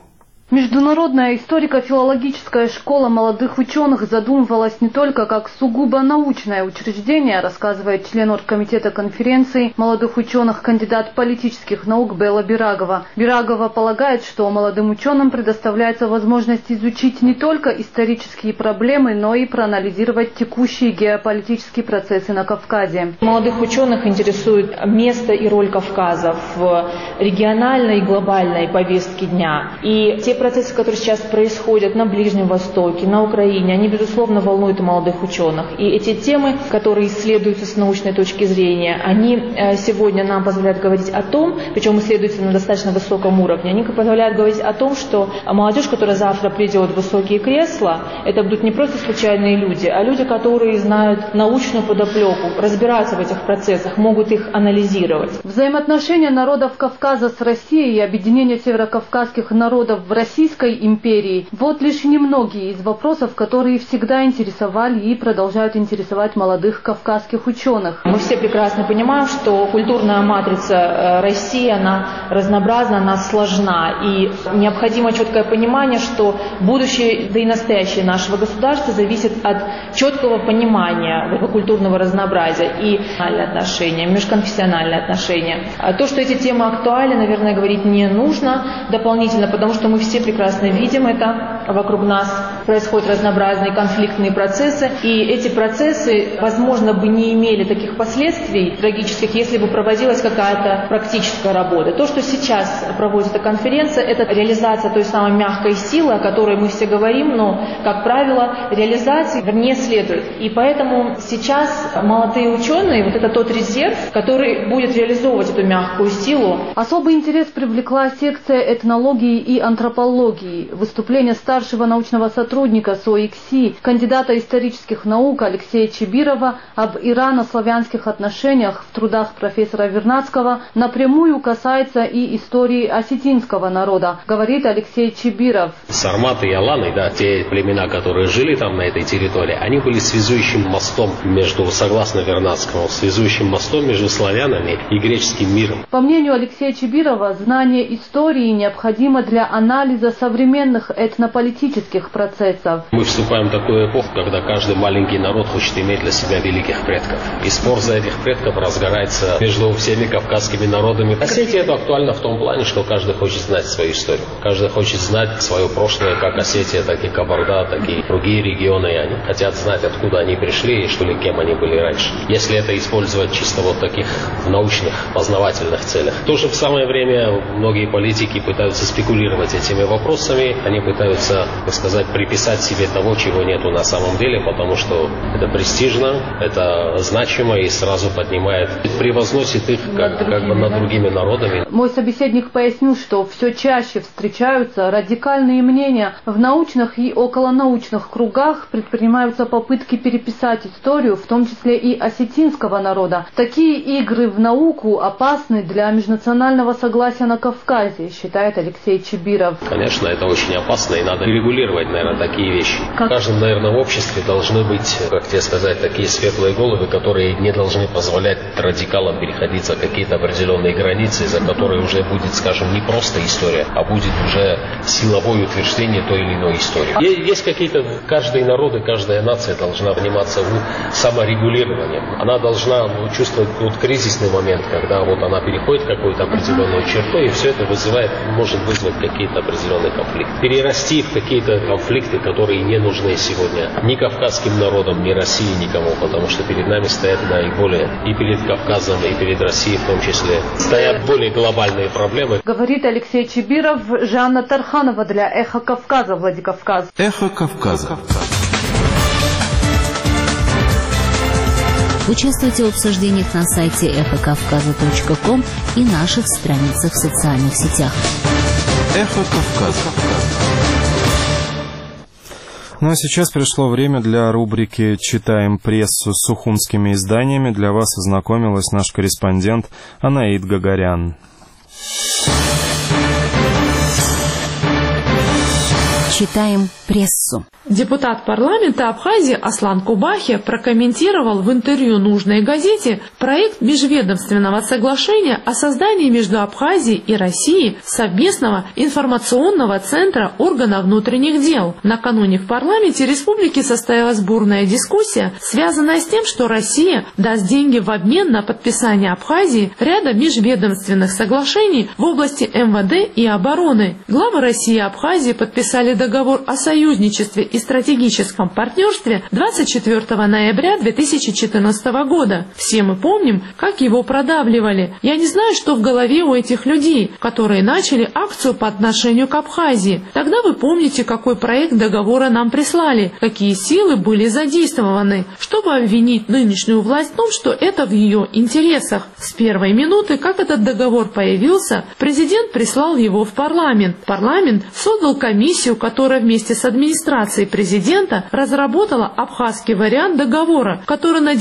Международная историко-филологическая школа молодых ученых задумывалась не только как сугубо научное учреждение, рассказывает член оргкомитета конференции молодых ученых, кандидат политических наук Белла Бирагова. Бирагова полагает, что молодым ученым предоставляется возможность изучить не только исторические проблемы, но и проанализировать текущие геополитические процессы на Кавказе. Молодых ученых интересует место и роль Кавказа в региональной и глобальной повестке дня. И те процессы, которые сейчас происходят на Ближнем Востоке, на Украине, они, безусловно, волнуют молодых ученых. И эти темы, которые исследуются с научной точки зрения, они сегодня нам позволяют говорить о том, причем исследуются на достаточно высоком уровне, они позволяют говорить о том, что молодежь, которая завтра придет в высокие кресла, это будут не просто случайные люди, а люди, которые знают научную подоплеку, разбираются в этих процессах, могут их анализировать. Взаимоотношения народов Кавказа с Россией и объединение северокавказских народов в Российской империи – вот лишь немногие из вопросов, которые всегда интересовали и продолжают интересовать молодых кавказских ученых. Мы все прекрасно понимаем, что культурная матрица России, она разнообразна, она сложна, и необходимо четкое понимание, что будущее, да и настоящее нашего государства зависит от четкого понимания этого культурного разнообразия и отношения, межконфессиональные отношения. То, что эти темы актуальны, наверное, говорить не нужно дополнительно, потому что мы все прекрасно видим это. Вокруг нас происходят разнообразные конфликтные процессы, и эти процессы, возможно, бы не имели таких последствий трагических, если бы проводилась какая-то практическая работа. То, что сейчас проводит эта конференция, это реализация той самой мягкой силы, о которой мы все говорим, но, как правило, реализации не следует. И поэтому сейчас молодые ученые, вот это тот резерв, который будет реализовывать эту мягкую силу. Особый интерес привлекла секция этнологии и антропологии. Выступление старшего научного сотрудника СОИКСИ, кандидата исторических наук Алексея Чибирова об ирано-славянских отношениях в трудах профессора Вернадского напрямую касается и истории осетинского народа, говорит Алексей Чибиров. Сарматы и аланы, да, те племена, которые жили там на этой территории, они были связующим мостом между, согласно Вернадскому, связующим мостом между славянами и греческим миром. По мнению Алексея Чибирова, знание истории необходимо для анализа современных этнополитических процессов. Мы вступаем в такую эпоху, когда каждый маленький народ хочет иметь для себя великих предков. И спор за этих предков разгорается между всеми кавказскими народами. Осетия это актуально в том плане, что каждый хочет знать свою историю. Каждый хочет знать свое прошлое, как Осетия, так и Кабарда, так и другие регионы. И они хотят знать, откуда они пришли и что ли, кем они были раньше. Если это использовать чисто вот таких научных, познавательных целях. В то же самое время многие политики пытаются спекулировать этими вопросами. Они пытаются, так сказать, приписать себе того, чего нету на самом деле, потому что это престижно, это значимо и сразу поднимает, превозносит их как бы над другими народами. Мой собеседник пояснил, что все чаще встречаются радикальные мнения. В научных и околонаучных кругах предпринимаются попытки переписать историю, в том числе и осетинского народа. Такие игры в науку опасны для межнационального согласия на Кавказе, считает Алексей Чибиров. Конечно, это очень опасно, и надо регулировать, наверное, такие вещи. В каждом, наверное, обществе должны быть, как тебе сказать, такие светлые головы, которые не должны позволять радикалам переходить за какие-то определенные границы, за которые уже будет, скажем, не просто история, а будет уже силовое утверждение той или иной истории. Есть какие-то, каждый народ и каждая нация должна заниматься саморегулированием. Она должна чувствовать вот кризисный момент, когда вот она переходит какую-то определенную черту, и все это может вызвать какие-то определенные конфликты. Перерасти в какие-то конфликты, которые не нужны сегодня ни кавказским народам, ни России, никому, потому что перед нами стоят наиболее, и перед Кавказом, и перед Россией в том числе, стоят более глобальные проблемы. Говорит Алексей Чибиров. Жанна Тарханова для «Эхо Кавказа», Владикавказ. «Эхо Кавказа». Участвуйте в обсуждениях на сайте эхокавказа.ком и наших страницах в социальных сетях. «Эхо Кавказа». Ну а сейчас пришло время для рубрики «Читаем прессу» с сухумскими изданиями. Для вас ознакомилась наш корреспондент Анаид Гагарян. Читаем прессу. Депутат парламента Абхазии Аслан Кубахи прокомментировал в интервью нужной газете проект межведомственного соглашения о создании между Абхазией и Россией совместного информационного центра органов внутренних дел. Накануне в парламенте республики состоялась бурная дискуссия, связанная с тем, что Россия даст деньги в обмен на подписание Абхазии ряда межведомственных соглашений в области МВД и обороны. Главы России и Абхазии подписали договор о союзничестве и стратегическом партнерстве 24 ноября 2014 года. Все мы помним, как его продавливали. Я не знаю, что в голове у этих людей, которые начали акцию по отношению к Абхазии. Тогда вы помните, какой проект договора нам прислали, какие силы были задействованы, чтобы обвинить нынешнюю власть в том, что это в ее интересах. С первой минуты, как этот договор появился, президент прислал его в парламент. Парламент создал комиссию, которая вместе с администрацией президента разработала абхазский вариант договора, который на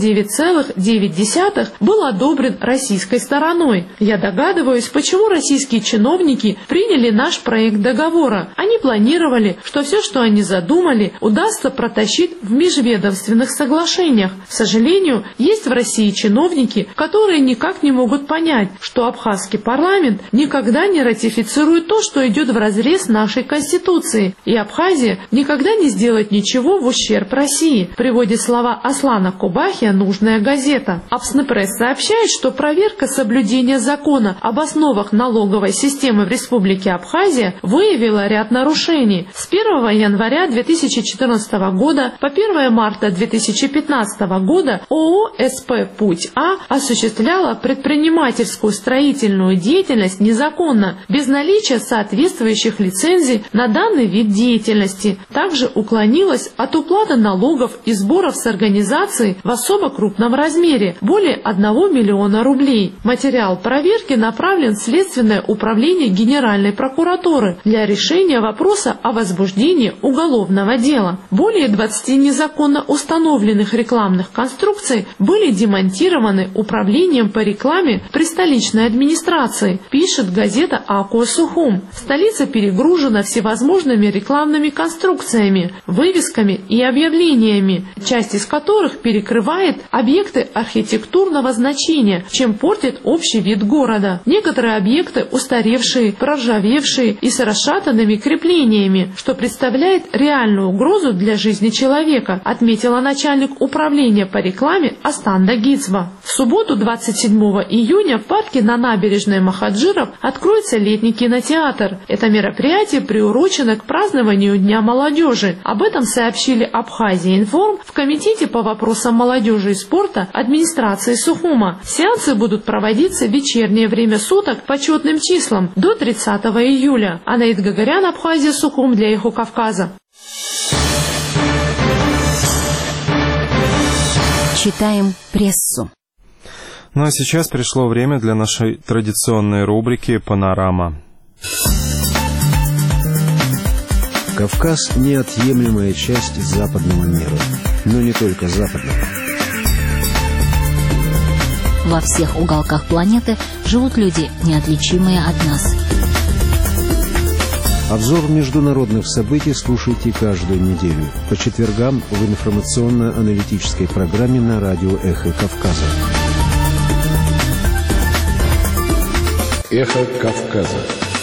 99,9% был одобрен российской стороной. Я догадываюсь, почему российские чиновники приняли наш проект договора. Они планировали, что все, что они задумали, удастся протащить в межведомственных соглашениях. К сожалению, есть в России чиновники, которые никак не могут понять, что абхазский парламент никогда не ратифицирует то, что идет вразрез нашей Конституции, и Абхазия никогда не сделает ничего в ущерб России, приводит слова Аслана Кубахия «Нужная газета». Абснепресс сообщает, что проверка соблюдения закона об основах налоговой системы в Республике Абхазия выявила ряд нарушений. С 1 января 2014 года по 1 марта 2015 года ООО «СП Путь-А» осуществляла предпринимательскую строительную деятельность незаконно, без наличия соответствующих лицензий на данный вид деятельности. Также уклонилась от уплаты налогов и сборов с организаций в особо крупном размере – более 1 миллиона рублей. Материал проверки направлен в Следственное управление Генеральной прокуратуры для решения вопроса о возбуждении уголовного дела. Более 20 незаконно установленных рекламных конструкций были демонтированы управлением по рекламе при столичной администрации, пишет газета «Акуа Сухум». Столица перегружена всевозможными рекламными конструкциями, вывесками и объявлениями, часть из которых перекрывает объекты архитектурного значения, чем портит общий вид города. Некоторые объекты устаревшие, проржавевшие и с расшатанными креплениями, что представляет реальную угрозу для жизни человека, отметила начальник управления по рекламе Астанда Гицба. В субботу 27 июня в парке на набережной Махаджиров откроется летний кинотеатр. Это мероприятие приурочено к празднованию Дня молодежи. Об этом сообщили Абхазия Информ в Комитете по вопросам молодежи и спорта администрации Сухума. Сеансы будут проводиться в вечернее время суток по четным числам до 30 июля. Анаид Гагарян, Абхазия, Сухум для Эхо Кавказа. Читаем прессу. Ну а сейчас пришло время для нашей традиционной рубрики «Панорама». Кавказ – неотъемлемая часть западного мира, но не только западного. Во всех уголках планеты живут люди, неотличимые от нас. Обзор международных событий слушайте каждую неделю по четвергам в информационно-аналитической программе на радио «Эхо Кавказа». «Эхо Кавказа».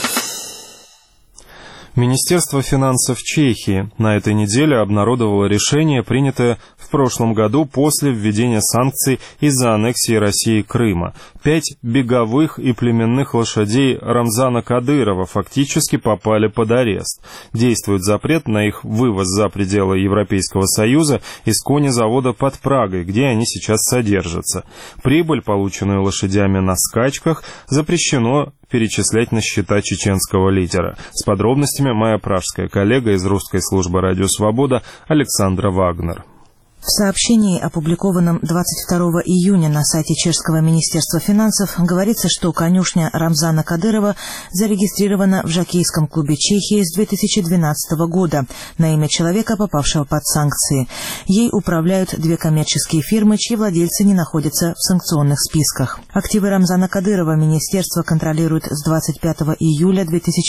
Министерство финансов Чехии на этой неделе обнародовало решение, принятое в прошлом году после введения санкций из-за аннексии России Крыма. 5 беговых и племенных лошадей Рамзана Кадырова фактически попали под арест. Действует запрет на их вывоз за пределы Европейского Союза из конезавода под Прагой, где они сейчас содержатся. Прибыль, полученную лошадями на скачках, запрещено перечислять на счета чеченского лидера. С подробностями моя пражская коллега из русской службы «Радио Свобода» Александра Вагнер. В сообщении, опубликованном 22 июня на сайте Чешского министерства финансов, говорится, что конюшня Рамзана Кадырова зарегистрирована в жокейском клубе Чехии с 2012 года на имя человека, попавшего под санкции. Ей управляют две коммерческие фирмы, чьи владельцы не находятся в санкционных списках. Активы Рамзана Кадырова министерство контролирует с 25 июля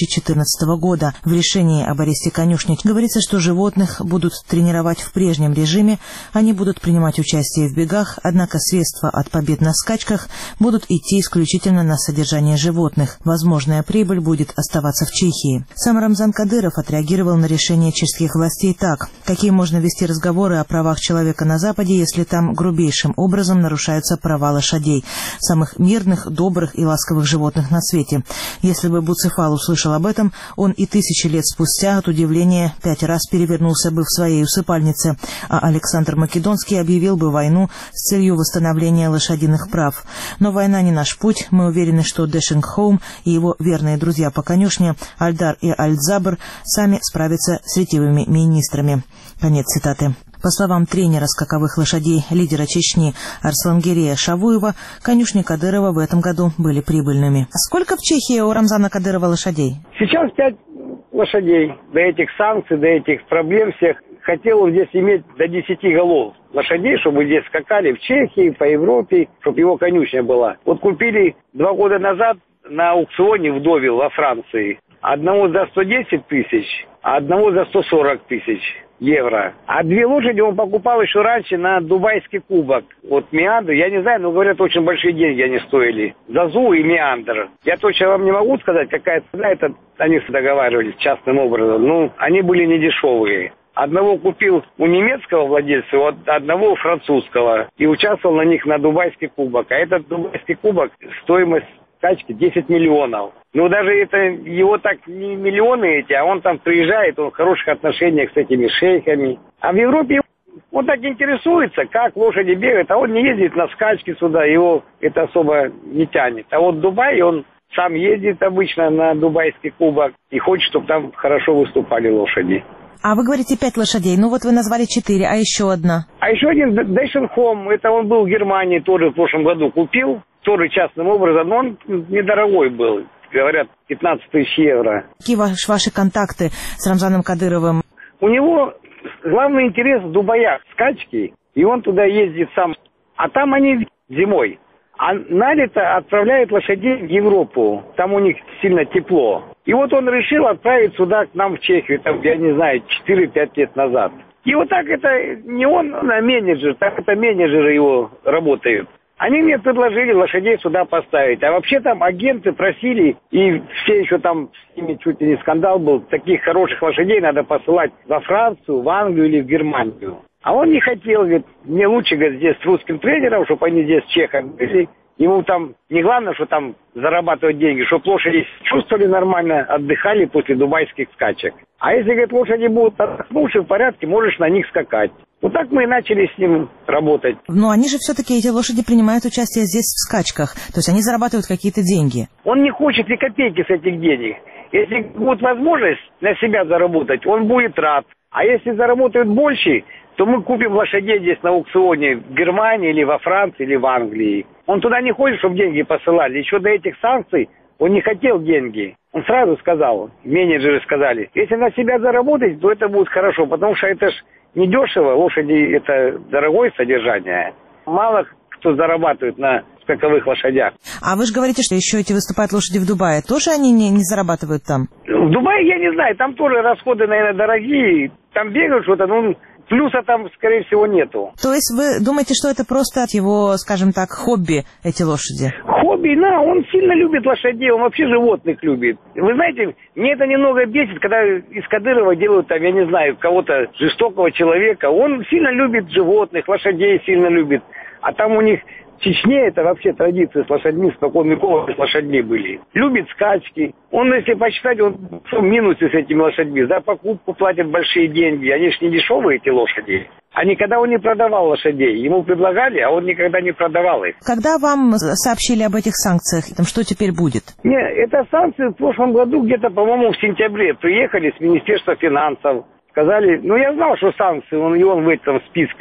2014 года. В решении об аресте конюшни говорится, что животных будут тренировать в прежнем режиме. Они будут принимать участие в бегах, однако средства от побед на скачках будут идти исключительно на содержание животных. Возможная прибыль будет оставаться в Чехии. Сам Рамзан Кадыров отреагировал на решение чешских властей так: какие можно вести разговоры о правах человека на Западе, если там грубейшим образом нарушаются права лошадей, самых мирных, добрых и ласковых животных на свете. Если бы Буцефал услышал об этом, он и 1000 лет спустя от удивления 5 раз перевернулся бы в своей усыпальнице, а Александр Македонский объявил бы войну с целью восстановления лошадиных прав. Но война не наш путь. Мы уверены, что Дэшингхоум и его верные друзья по конюшне Альдар и Альдзабр сами справятся с ретивыми министрами. Конец цитаты. По словам тренера скаковых лошадей, лидера Чечни Арслангерея Шавуева, конюшни Кадырова в этом году были прибыльными. Сколько в Чехии у Рамзана Кадырова лошадей? Сейчас 5 лошадей. До этих санкций, до этих проблем всех. Хотел он здесь иметь до 10 голов лошадей, чтобы здесь скакали в Чехии, по Европе, чтобы его конюшня была. Вот купили 2 года назад на аукционе в Довил во Франции. Одного за 110 тысяч, а одного за 140 тысяч евро. А 2 лошади он покупал еще раньше на Дубайский кубок. Вот Меандр, я не знаю, но говорят, очень большие деньги они стоили. Зазу и Меандр. Я точно вам не могу сказать, какая цена, это они договаривались частным образом. Ну, они были не дешевые. Одного купил у немецкого владельца, одного у французского. И участвовал на них на Дубайский кубок. А этот Дубайский кубок, стоимость скачки 10 миллионов. Ну, даже это его так не миллионы эти, а он там приезжает, он в хороших отношениях с этими шейхами. А в Европе он так интересуется, как лошади бегают, а он не ездит на скачки сюда, его это особо не тянет. А вот в Дубае он сам ездит обычно на Дубайский кубок и хочет, чтобы там хорошо выступали лошади. А вы говорите 5 лошадей, ну вот вы назвали 4, а еще одна? А еще один Дэшингхоум, это он был в Германии, тоже в прошлом году купил, тоже частным образом, но он недорогой был, говорят, 15 тысяч евро. Какие ваши контакты с Рамзаном Кадыровым? У него главный интерес в Дубаях, скачки, и он туда ездит сам, а там они зимой. А на лето отправляют лошадей в Европу, там у них сильно тепло. И вот он решил отправить сюда, к нам в Чехию, там, я не знаю, 4-5 лет назад. И вот так это не он, а менеджер, так это менеджеры его работают. Они мне предложили лошадей сюда поставить. А вообще там агенты просили, и все еще там с ними чуть ли не скандал был, таких хороших лошадей надо посылать во Францию, в Англию или в Германию. А он не хотел, говорит, мне лучше, говорит, здесь с русским тренером, чтобы они здесь чехами были. Ему там не главное, что там зарабатывать деньги, чтобы лошади чувствовали нормально, отдыхали после дубайских скачек. А если, говорит, лошади будут отдохнувшие в порядке, можешь на них скакать. Вот так мы и начали с ним работать. Но они же все-таки, эти лошади, принимают участие здесь в скачках. То есть они зарабатывают какие-то деньги. Он не хочет ни копейки с этих денег. Если будет возможность на себя заработать, он будет рад. А если заработают больше, то мы купим лошадей здесь на аукционе в Германии или во Франции или в Англии. Он туда не ходит, чтобы деньги посылали. Еще до этих санкций он не хотел деньги. Он сразу сказал, менеджеры сказали, если на себя заработать, то это будет хорошо, потому что это ж недешево, лошади это дорогое содержание. Мало кто зарабатывает на скаковых лошадях. А вы же говорите, что еще эти выступают лошади в Дубае. Тоже они не зарабатывают там? В Дубае я не знаю, там тоже расходы, наверное, дорогие. Там бегают что-то, ну... Плюса там, скорее всего, нету. То есть вы думаете, что это просто его, скажем так, хобби, эти лошади? Хобби, да, он сильно любит лошадей, он вообще животных любит. Вы знаете, мне это немного бесит, когда из Кадырова делают, там, я не знаю, кого-то жестокого человека. Он сильно любит животных, лошадей сильно любит. А там у них в Чечне это вообще традиции с лошадьми, спокон веков с лошадьми были. Любит скачки. Он, если посчитать, он в минусе с этими лошадьми. За покупку платят большие деньги. Они же не дешевые, эти лошади. А никогда он не продавал лошадей. Ему предлагали, а он никогда не продавал их. Когда вам сообщили об этих санкциях, там что теперь будет? Не, это санкции в прошлом году, где-то, по-моему, в сентябре приехали с Министерства финансов. Сказали, ну я знал, что санкции, он в этом списке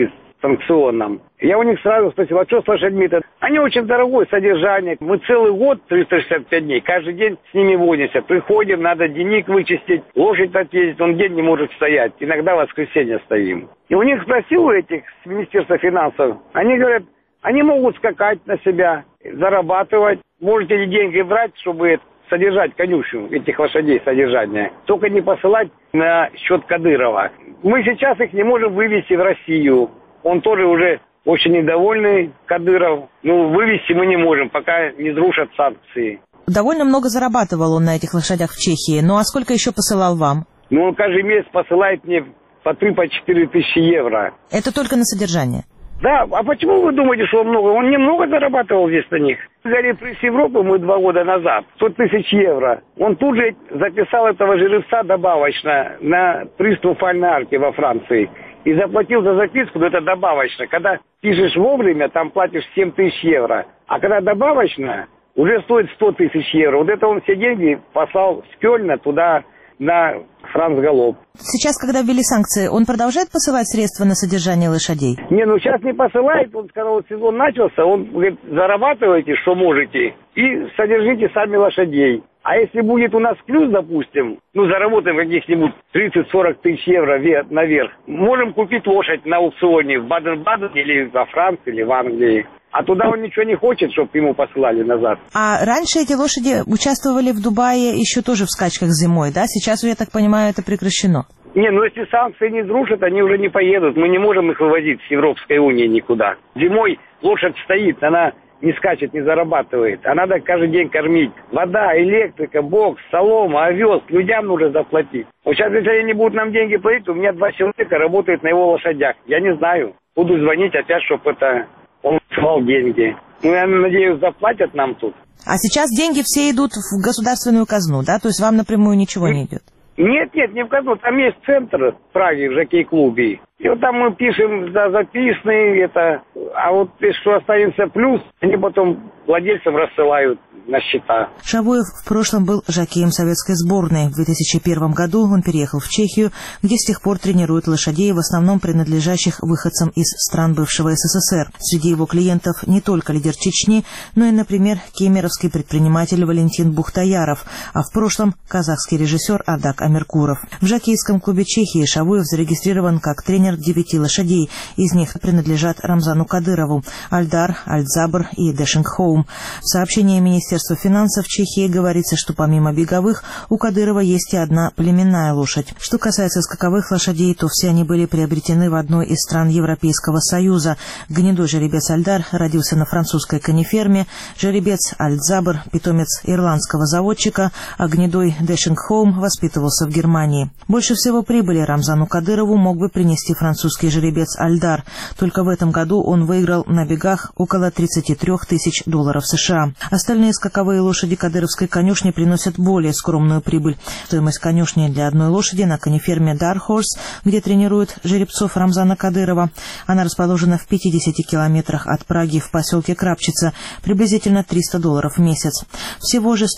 санкционном. Я у них сразу спросил, а что с лошадьми-то? Они очень дорогое содержание. Мы целый год, 365 дней, каждый день с ними возимся. Приходим, надо денег вычистить, лошадь отъездить, он день не может стоять. Иногда в воскресенье стоим. И у них спросил у этих с Министерства финансов, они говорят, они могут скакать на себя, зарабатывать. Можете ли деньги брать, чтобы содержать конюшню, этих лошадей содержания. Только не посылать на счет Кадырова. Мы сейчас их не можем вывести в Россию. Он тоже уже очень недовольный, Кадыров. Ну, вывести мы не можем, пока не срушат санкции. Довольно много зарабатывал он на этих лошадях в Чехии. Ну, а сколько еще посылал вам? Ну, он каждый месяц посылает мне по 3-4 тысячи евро. Это только на содержание? Да, а почему вы думаете, что он много? Он немного зарабатывал здесь на них. Говорит, пресс Европы мы 2 года назад, 100 тысяч евро. Он тут же записал этого жеребца добавочно на приз Триумфальной арки во Франции. И заплатил за записку, но это добавочно. Когда пишешь вовремя, там платишь 7 тысяч евро. А когда добавочно, уже стоит 100 тысяч евро. Вот это он все деньги послал с Кёльна туда, на Франц Галоп. Сейчас, когда ввели санкции, он продолжает посылать средства на содержание лошадей? Не, ну сейчас не посылает. Он сказал, сезон начался, он говорит, зарабатывайте, что можете, и содержите сами лошадей. А если будет у нас плюс, допустим, ну заработаем каких-нибудь 30-40 тысяч евро наверх, можем купить лошадь на аукционе в Баден-Бадене или во Франции, или в Англии. А туда он ничего не хочет, чтобы ему посылали назад. А раньше эти лошади участвовали в Дубае еще тоже в скачках зимой, да? Сейчас, я так понимаю, это прекращено. Не, ну если санкции не срушат, они уже не поедут. Мы не можем их вывозить с Европейской Унии никуда. Зимой лошадь стоит, она не скачет, не зарабатывает. А надо каждый день кормить. Вода, электрика, бокс, солома, овес. Людям нужно заплатить. Вот сейчас, если они не будут нам деньги платить, у меня 2 человека работают на его лошадях. Я не знаю. Буду звонить опять, чтобы он высылал деньги. Ну, я надеюсь, заплатят нам тут. А сейчас деньги все идут в государственную казну, да? То есть вам напрямую ничего не идет? Нет, не в казну. Там есть центр в Праге, в жокей-клубе. И вот там мы пишем за записные, а вот что останется плюс, они потом владельцам рассылают на счета. Шавуев в прошлом был жокеем советской сборной. В 2001 году он переехал в Чехию, где с тех пор тренирует лошадей, в основном принадлежащих выходцам из стран бывшего СССР. Среди его клиентов не только лидер Чечни, но и, например, кемеровский предприниматель Валентин Бухтаяров, а в прошлом казахский режиссер Ардак Амиркуров. В жокейском клубе Чехии Шавуев зарегистрирован как тренер 9 лошадей. Из них принадлежат Рамзану Кадырову, Альдар, Альдзабр и Дэшингхоум. В сообщении Министерства финансов Чехии говорится, что помимо беговых у Кадырова есть и одна племенная лошадь. Что касается скаковых лошадей, то все они были приобретены в одной из стран Европейского Союза. Гнедой жеребец Альдар родился на французской конеферме, жеребец Альдзабр – питомец ирландского заводчика, а гнедой Дэшингхоум воспитывался в Германии. Больше всего прибыли Рамзану Кадырову мог бы принести французский жеребец Альдар. Только в этом году он выиграл на бегах около 33 тысяч долларов США. Остальные скаковые лошади кадыровской конюшни приносят более скромную прибыль. Стоимость конюшни для одной лошади на конеферме Дархорс, где тренируют жеребцов Рамзана Кадырова, она расположена в 50 километрах от Праги в поселке Крапчица, приблизительно $300 в месяц. Всего же с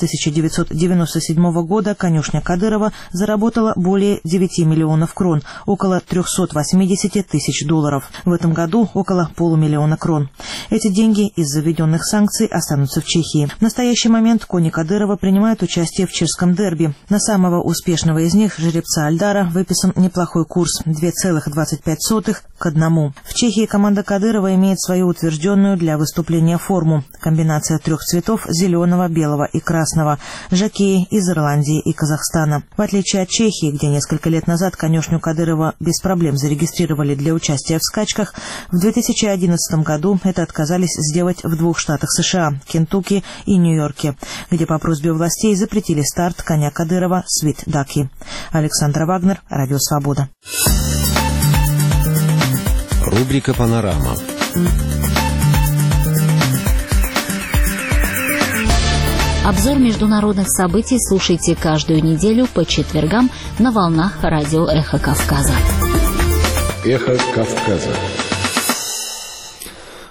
1997 года конюшня Кадырова заработала более 9 миллионов крон, около 380 тысяч долларов. В этом году около $500 000 крон. Эти деньги из-за введенных санкций останутся в Чехии. В настоящий момент кони Кадырова принимают участие в чешском дерби. На самого успешного из них, жеребца Альдара, выписан неплохой курс – 2,25 к 1. В Чехии команда Кадырова имеет свою утвержденную для выступления форму. Комбинация 3 цветов – зеленого, белого и красного. Жокеи из Ирландии и Казахстана. В отличие от Чехии, где несколько лет назад конюшню Кадырова без проблем зарегистрировали для участия в скачках, в 2011 году это отказались сделать в 2 штатах США – Кентукки и Нью-Йорке, где по просьбе властей запретили старт коня Кадырова Sweet Ducky. Александра Вагнер, Радио Свобода. Рубрика «Панорама». Обзор международных событий слушайте каждую неделю по четвергам на волнах радио «Эхо Кавказа». «Эхо Кавказа».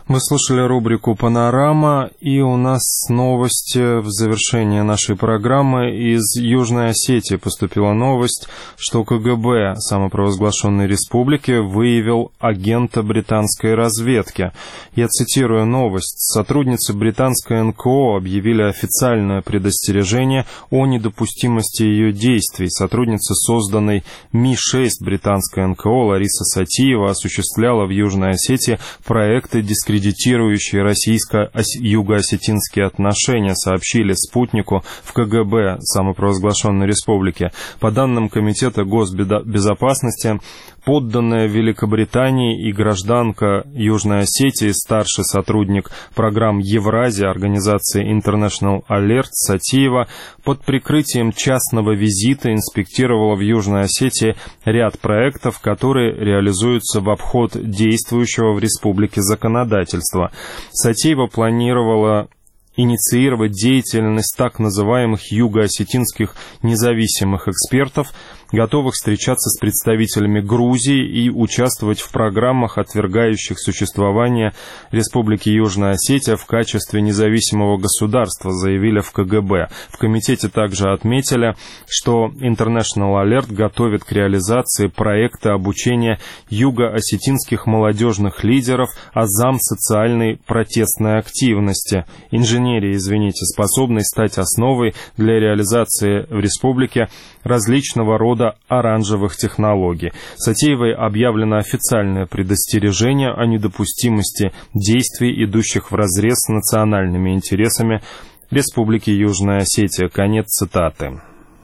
Вы слушали рубрику «Панорама», и у нас новости в завершении нашей программы. Из Южной Осетии поступила новость, что КГБ самопровозглашенной республики выявил агента британской разведки. Я цитирую новость. Сотрудницы британской НКО объявили официальное предостережение о недопустимости ее действий. Сотрудница созданной Ми-6 британской НКО Лариса Сатиева осуществляла в Южной Осетии проекты дискредитирующие российско-юго-осетинские отношения, сообщили «Спутнику» в КГБ самопровозглашенной республики. По данным Комитета госбезопасности, подданная Великобритании и гражданка Южной Осетии, старший сотрудник программ Евразия организации International Alert Сатиева, под прикрытием частного визита инспектировала в Южной Осетии ряд проектов, которые реализуются в обход действующего в республике законодательства. Сатиева планировала инициировать деятельность так называемых юго-осетинских независимых экспертов, готовых встречаться с представителями Грузии и участвовать в программах, отвергающих существование Республики Южная Осетия в качестве независимого государства, заявили в КГБ. В комитете также отметили, что International Alert готовит к реализации проекта обучения юго-осетинских молодежных лидеров азам социальной протестной активности, способной стать основой для реализации в республике различного рода оранжевых технологий. Сатиевой объявлено официальное предостережение о недопустимости действий, идущих вразрез с национальными интересами Республики Южная Осетия. Конец цитаты.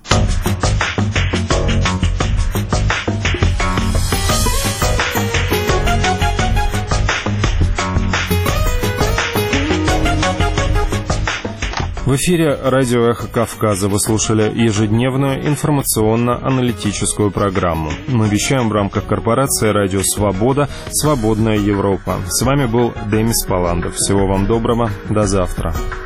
В эфире радио «Эхо Кавказа» вы слушали ежедневную информационно-аналитическую программу. Мы вещаем в рамках корпорации «Радио Свобода. Свободная Европа». С вами был Демис Паландов. Всего вам доброго. До завтра.